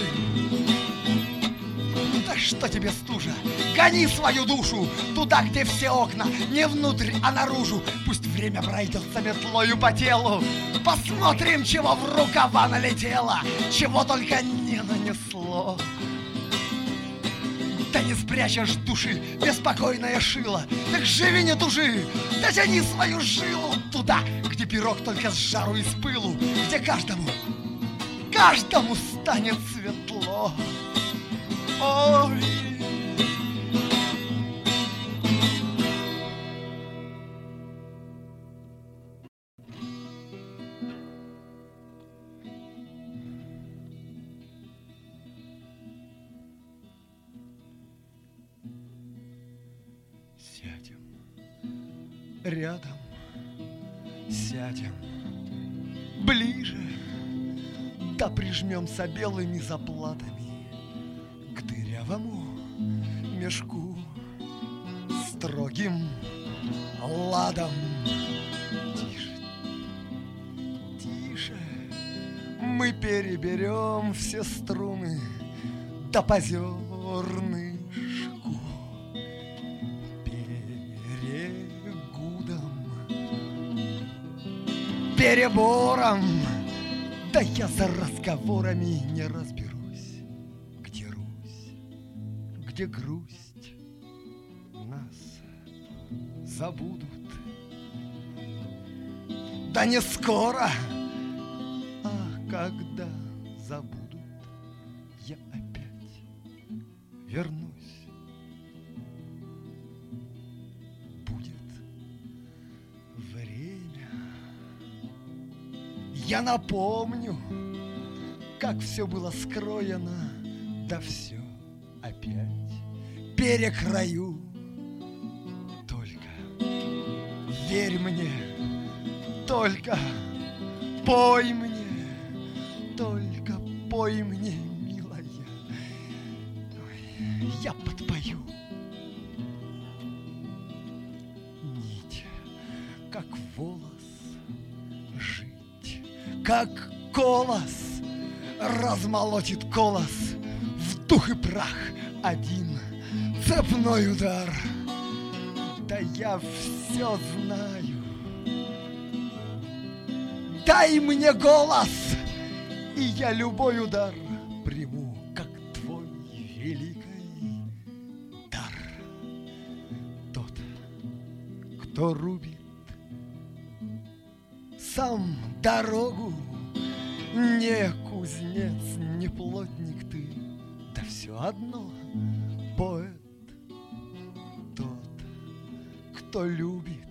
Да что тебе стужа? Гони свою душу туда, где все окна, не внутрь, а наружу. Пусть время пройдется метлою по телу. Посмотрим, чего в рукава налетело, чего только не нанесло. Да не спрячешь души беспокойное шило, так живи, не тужи, да тяни свою жилу туда, где пирог только с жару и с пылу, где каждому станет светло. Ой. Сядем рядом, сядем ближе, да прижмемся белыми заплатами к дырявому мешку строгим ладом. Тише, тише, мы переберем все струны до по зернышку перебором. Да я за разговорами не разберусь, где Русь, где грусть, нас забудут. Да не скоро, а когда забудут, я опять вернусь. Я напомню, как все было скроено, да все опять перекрою. Только верь мне, только пой мне, только пой мне, милая. Ой, я подпою. Нить, как волос, жить, как колос, размолотит колос в дух и прах один цепной удар. Да я все знаю. Дай мне голос, и я любой удар приму, как твой великий дар. Тот, кто рубит сам дорогу, не кузнец, не плотник ты, да все одно поэт. Тот, кто любит,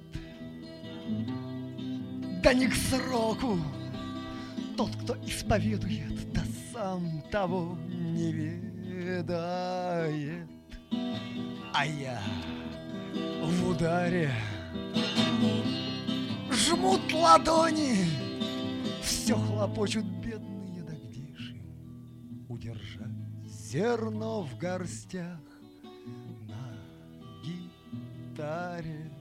да не к сроку, тот, кто исповедует, да сам того не ведает. А я в ударе жмут ладони, все хлопочут бедные, да где ж им удержать зерно в горстях на гитаре,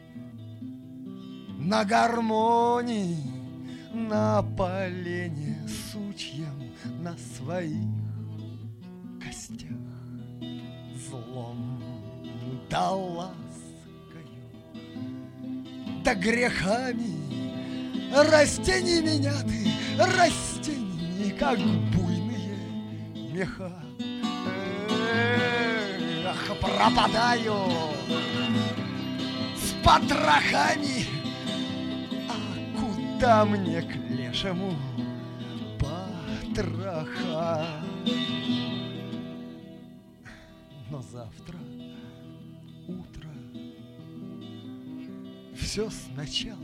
на гармонии, на полене сучьем, на своих костях злом да ласкою, да грехами растения меня ты, растения, как буйные меха. Ах, пропадаю с потрохами, а куда мне к лешему потроха? Но завтра утро все сначала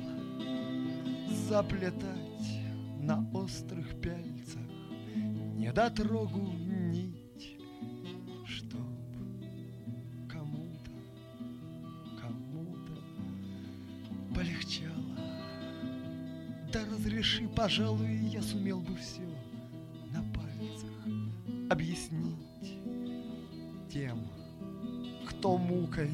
заплетать на острых пяльцах недотрогу нить, чтоб кому-то полегчало. Да разреши, пожалуй, я сумел бы все на пальцах объяснить тем, кто мукой,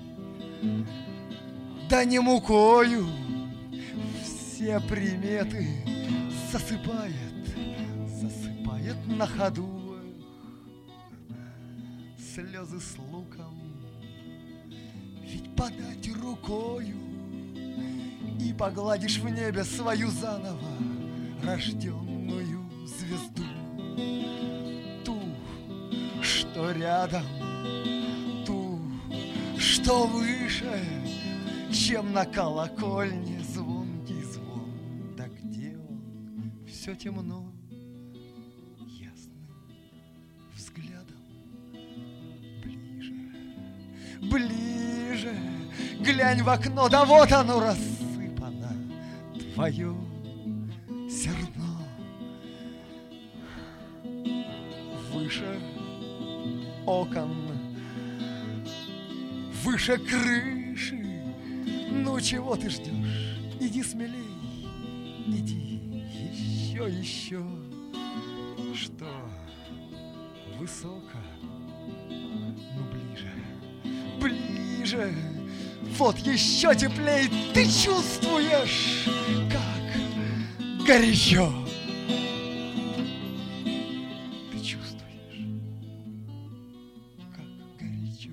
да не мукою, все приметы засыпает на ходу. Слезы с луком ведь подать рукою, и погладишь в небе свою заново рожденную звезду, ту, что рядом, ту, что выше, чем на колокольне звонкий звон. Да где он? Все темно, ясным взглядом ближе, ближе, глянь в окно, да вот оно рассыпано, твое зерно. Выше окон, выше крыши, ну чего ты ждешь? Иди смелей, иди еще, что высоко, ну ближе, вот еще теплей, ты чувствуешь, как горячо. Ты чувствуешь, как горячо.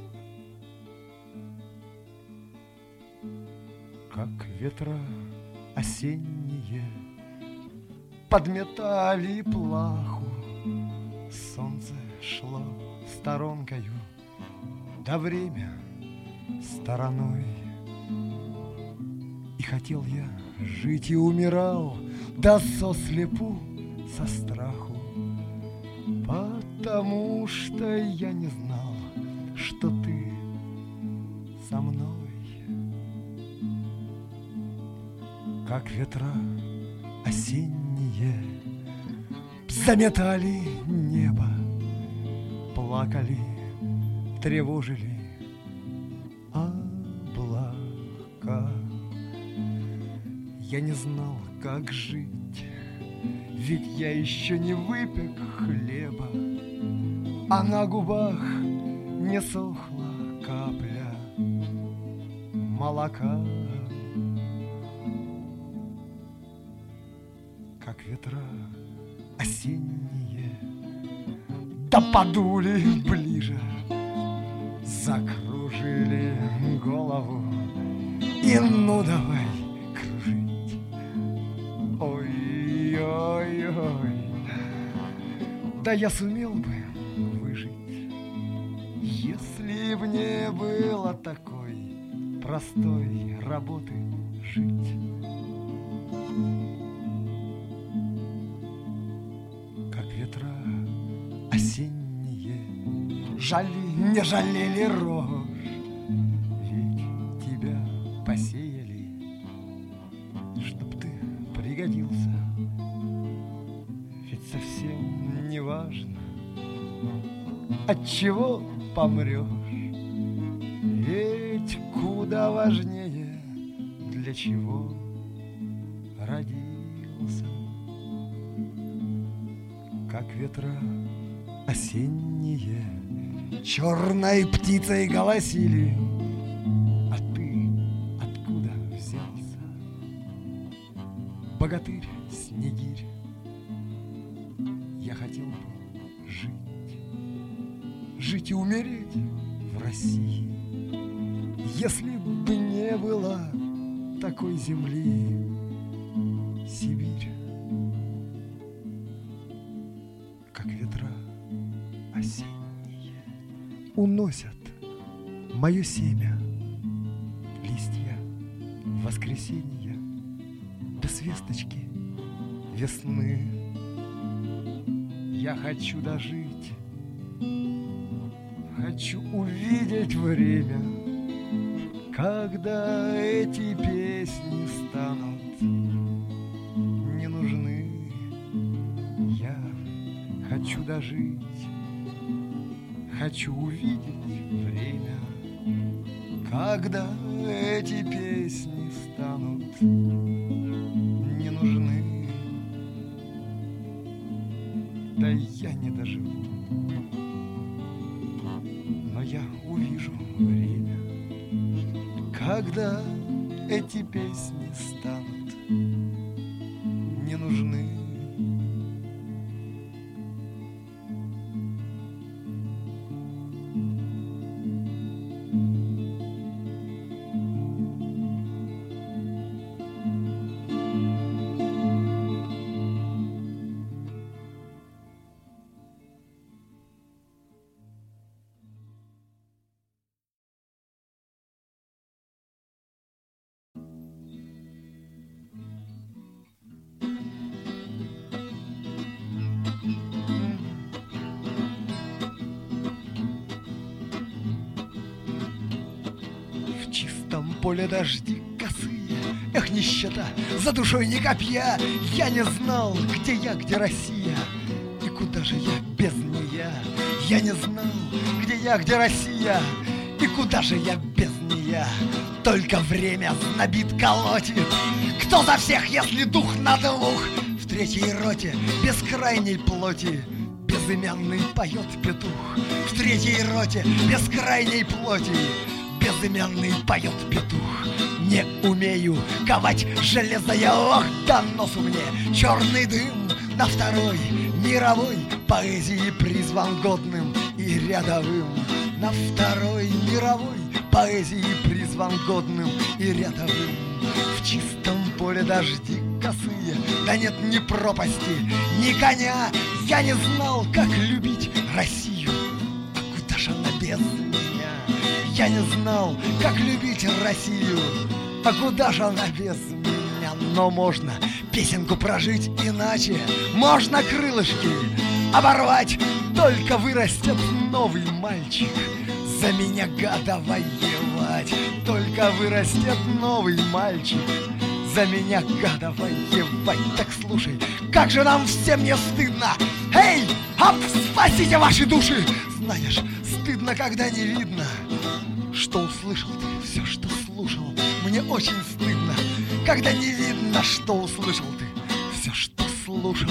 Как ветра осенние подметали плаху. Солнце шло сторонкою, да время стороной. И хотел я жить и умирал, да сослепу со страху, потому что я не знал, что ты со мной. Как ветра осенние заметали небо, плакали, тревожили облака. Я не знал, как жить, ведь я еще не выпек хлеба, а на губах не сохла капля молока. Как ветра осенние да подули ближе, закружили голову, и ну давай кружить. Ой-ой-ой, да я сумел бы выжить, если б не было такой простой работы жить. Как ветра осенние не жалели рожь, ведь тебя посеяли, чтоб ты пригодился. Ведь совсем не важно, от чего помрешь, ведь куда важнее, для чего родился. Как ветра осенние черной птицей голосили, а ты откуда взялся, богатырь Снегирь? Я хотел бы жить и умереть в России, если бы не было такой земли Сибирь. Как ветра осенние уносят мое семя, листья воскресенья до свесточки весны. Я хочу дожить, хочу увидеть время, когда эти песни станут не нужны. Я хочу дожить, хочу увидеть время, когда эти песни станут не нужны. Да я не доживу, но я увижу время, когда эти песни станут не нужны. В чистом поле дожди косые, эх, нищета, за душой ни копья. Я не знал, где я, где Россия, и куда же я без нея. Я не знал, где я, где Россия, и куда же я без нея. Только время знобит, колотит. Кто за всех, если дух на двух? В третьей роте бескрайней плоти безымянный поет петух. В третьей роте бескрайней плоти безымянный поет петух. Не умею ковать железное, ох, да носу мне черный дым. На второй мировой поэзии призван годным и рядовым. На второй мировой поэзии призван годным и рядовым. В чистом поле дожди косые, да нет ни пропасти, ни коня. Я не знал, как любить Россию, а куда ж она без меня? Я не знал, как любить Россию, а куда же она без меня? Но можно песенку прожить иначе, можно крылышки оборвать, только вырастет новый мальчик за меня, гада, воевать. Только вырастет новый мальчик за меня, гада, воевать. Так слушай, как же нам всем не стыдно. Эй, ап, спасите ваши души. Знаешь, стыдно, когда не видно, что услышал ты, все, что слушал. Мне очень стыдно, когда не видно, что услышал ты, все, что слушал.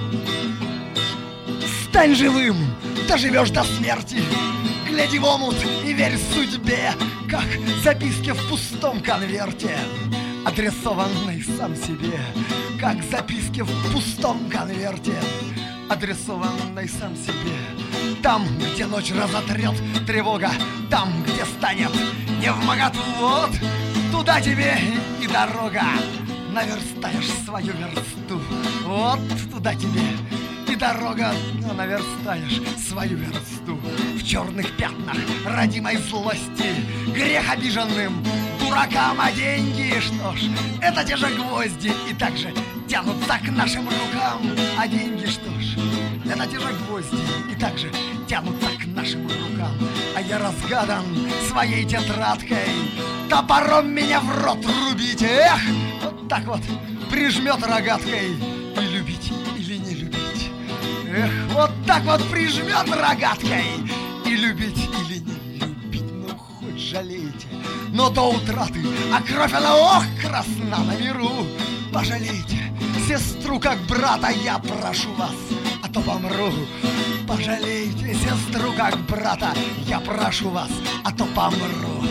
Стань живым, доживешь до смерти. Гляди в омут и верь судьбе, как записки в пустом конверте, адресованной сам себе. Как записки в пустом конверте, адресованной сам себе. Там, где ночь разотрет тревога, там, где станет невмоготу, вот туда тебе и дорога. Наверстаешь свою версту, вот туда тебе и дорога, наверстаешь свою версту. В черных пятнах родимой злости, грех обиженным дуракам, а деньги, что ж, это те же гвозди, и так же тянутся к нашим рукам. А деньги, что ж, это те же гвозди, и так же тянутся к нашим рукам. А я разгадан своей тетрадкой, топором меня в рот рубить. Эх, вот так вот прижмет рогаткой, и любить или не любить. Эх, вот так вот прижмет рогаткой, и любить или не любить. Ну, хоть жалейте, но до утраты, а кровь она, ох, красна на миру. Пожалейте сестру как брата, я прошу вас, а то помру. Пожалейте сестру как брата, я прошу вас, а то помру.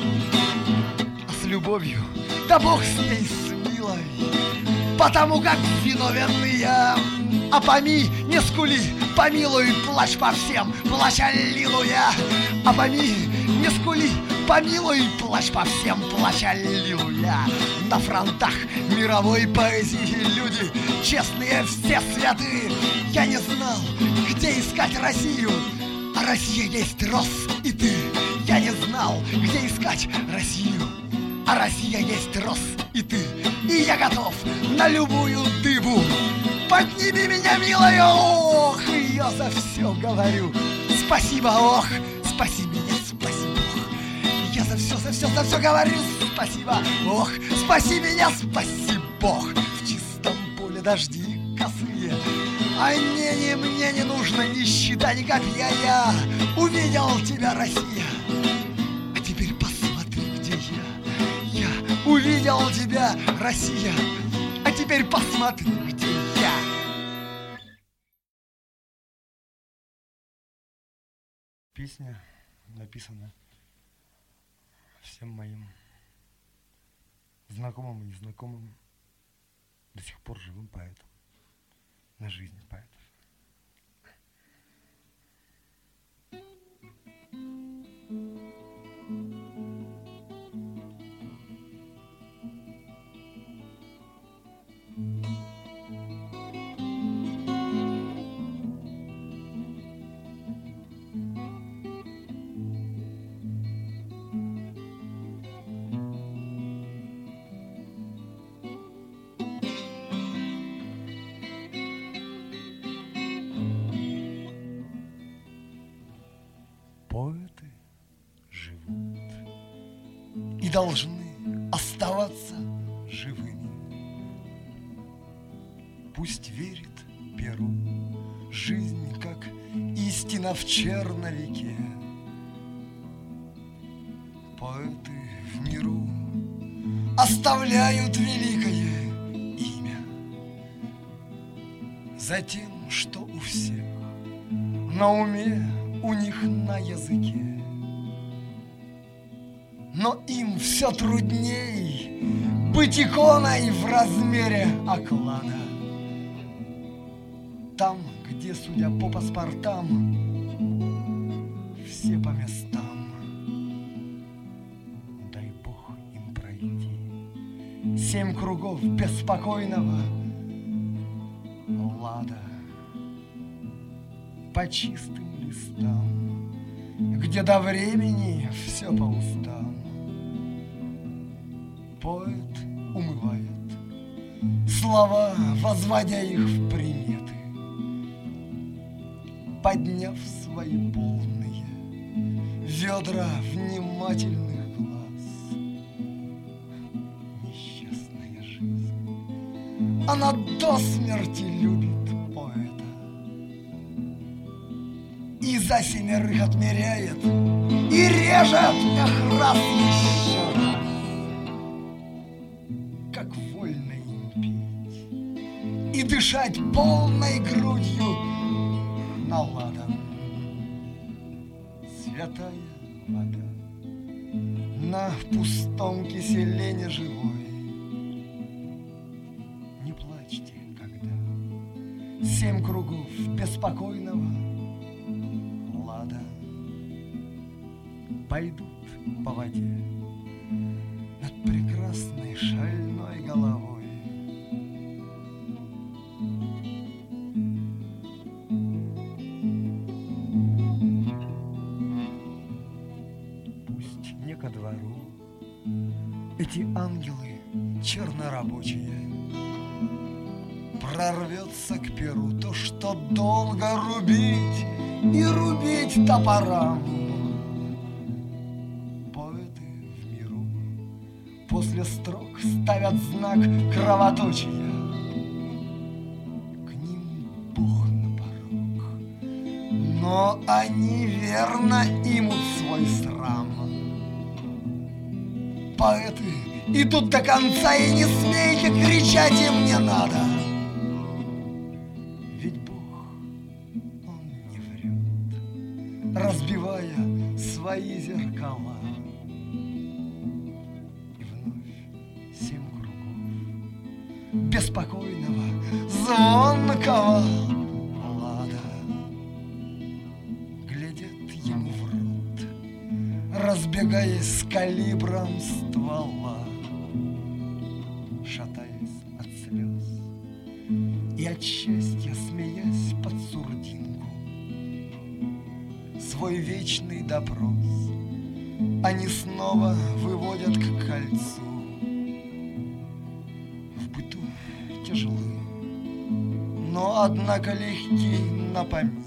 А с любовью, да бог с ней, с милой, потому как виновен я. А поми, не скули, помилуй, плачь по всем, плачь, аллилуйя. А поми, не скули, помилуй, плачь по всем, плачь, аллилуйя. На фронтах мировой поэзии люди, честные все святые. Я не знал, где искать Россию, а Россия есть рос и ты. Я не знал, где искать Россию, а Россия есть рос и ты. И я готов на любую дыбу. Подними меня, милая, ох, и я за все говорю спасибо, ох, спаси меня, спаси Бог. Я за все говорю спасибо, ох, спаси меня, спаси Бог. В чистом поле дожди косые, а мне не нужно ни щита, ни копья. Я увидел тебя, Россия, а теперь посмотри, где я. Я увидел тебя, Россия, а теперь посмотри, где я. Песня написана всем моим знакомым и незнакомым, до сих пор живым поэтам, на жизнь поэтов. Поэты живут и должны оставаться живыми. Пусть верит перу жизнь, как истина в черновике. Поэты в миру оставляют великое имя за тем, что у всех на уме, у них на языке. Но им все трудней быть иконой в размере оклада. Там, где, судя по паспортам, все по местам. Дай Бог им пройти 7 кругов беспокойного лада. По чистым листам, где до времени все по устам, поэт умывает слова, возводя их в приметы, подняв свои полные ведра внимательных глаз. Несчастная жизнь, она до смерти любит поэта и за 7 отмеряет и режет их раз еще раз. Как вольно им петь и дышать полной грудью наладом. Святая вода на пустом киселе живой. Не плачьте, когда 7 кругов беспокойного лада пойдут по воде над прекрасной шальной головой. Ко двору эти ангелы чернорабочие прорвется к перу то, что долго рубить и рубить топорам. Поэты в миру после строк ставят знак кровоточия. К ним Бог на порог, но они верно имут свой срам. Поэты идут до конца, и не смейте кричать, им не надо. Ведь Бог, Он не врет, разбивая свои зеркала. И вновь 7 кругов беспокойного, звонкого лада глядят ему в рот, разбегаясь с калибром ствола, шатаясь от слез и от счастья смеясь под сурдинку. Свой вечный допрос они снова выводят к кольцу. В быту тяжелы, но однако легки на поминках.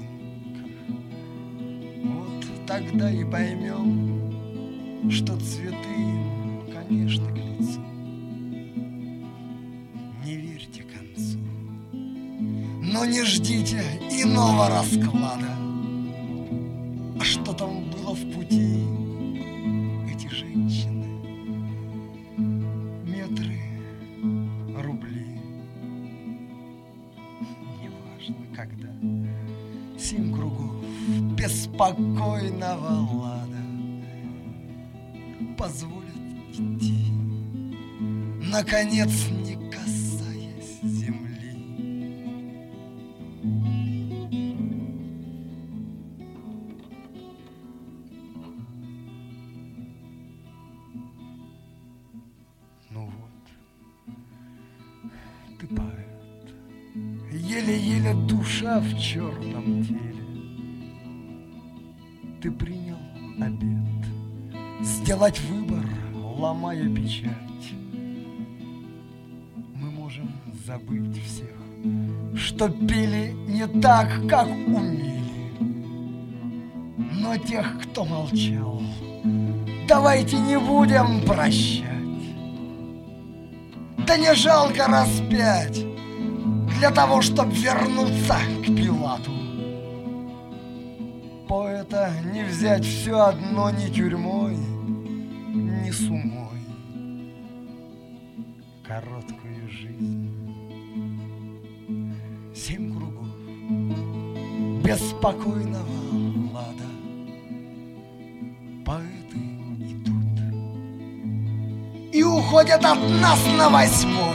Вот тогда и поймем, что цветы им, конечно, к лицу. Не верьте концу, но не ждите иного расклада. А что там было в пути? Эти женщины, метры, рубли. Неважно, когда 7 кругов беспокойного лада позволят идти, наконец, не касаясь земли. Ну вот, ты поэт, еле-еле душа в черном теле. Ты принял обет сделать выбор, ломая печать. Мы можем забыть всех, что пели не так, как умели. Но тех, кто молчал, давайте не будем прощать. Да не жалко распять для того, чтоб вернуться к Пилату. Поэта не взять все одно ни тюрьмой, ни с умой. Короткую жизнь, 7 кругов беспокойного лада. Поэты идут и уходят от нас на 8-й.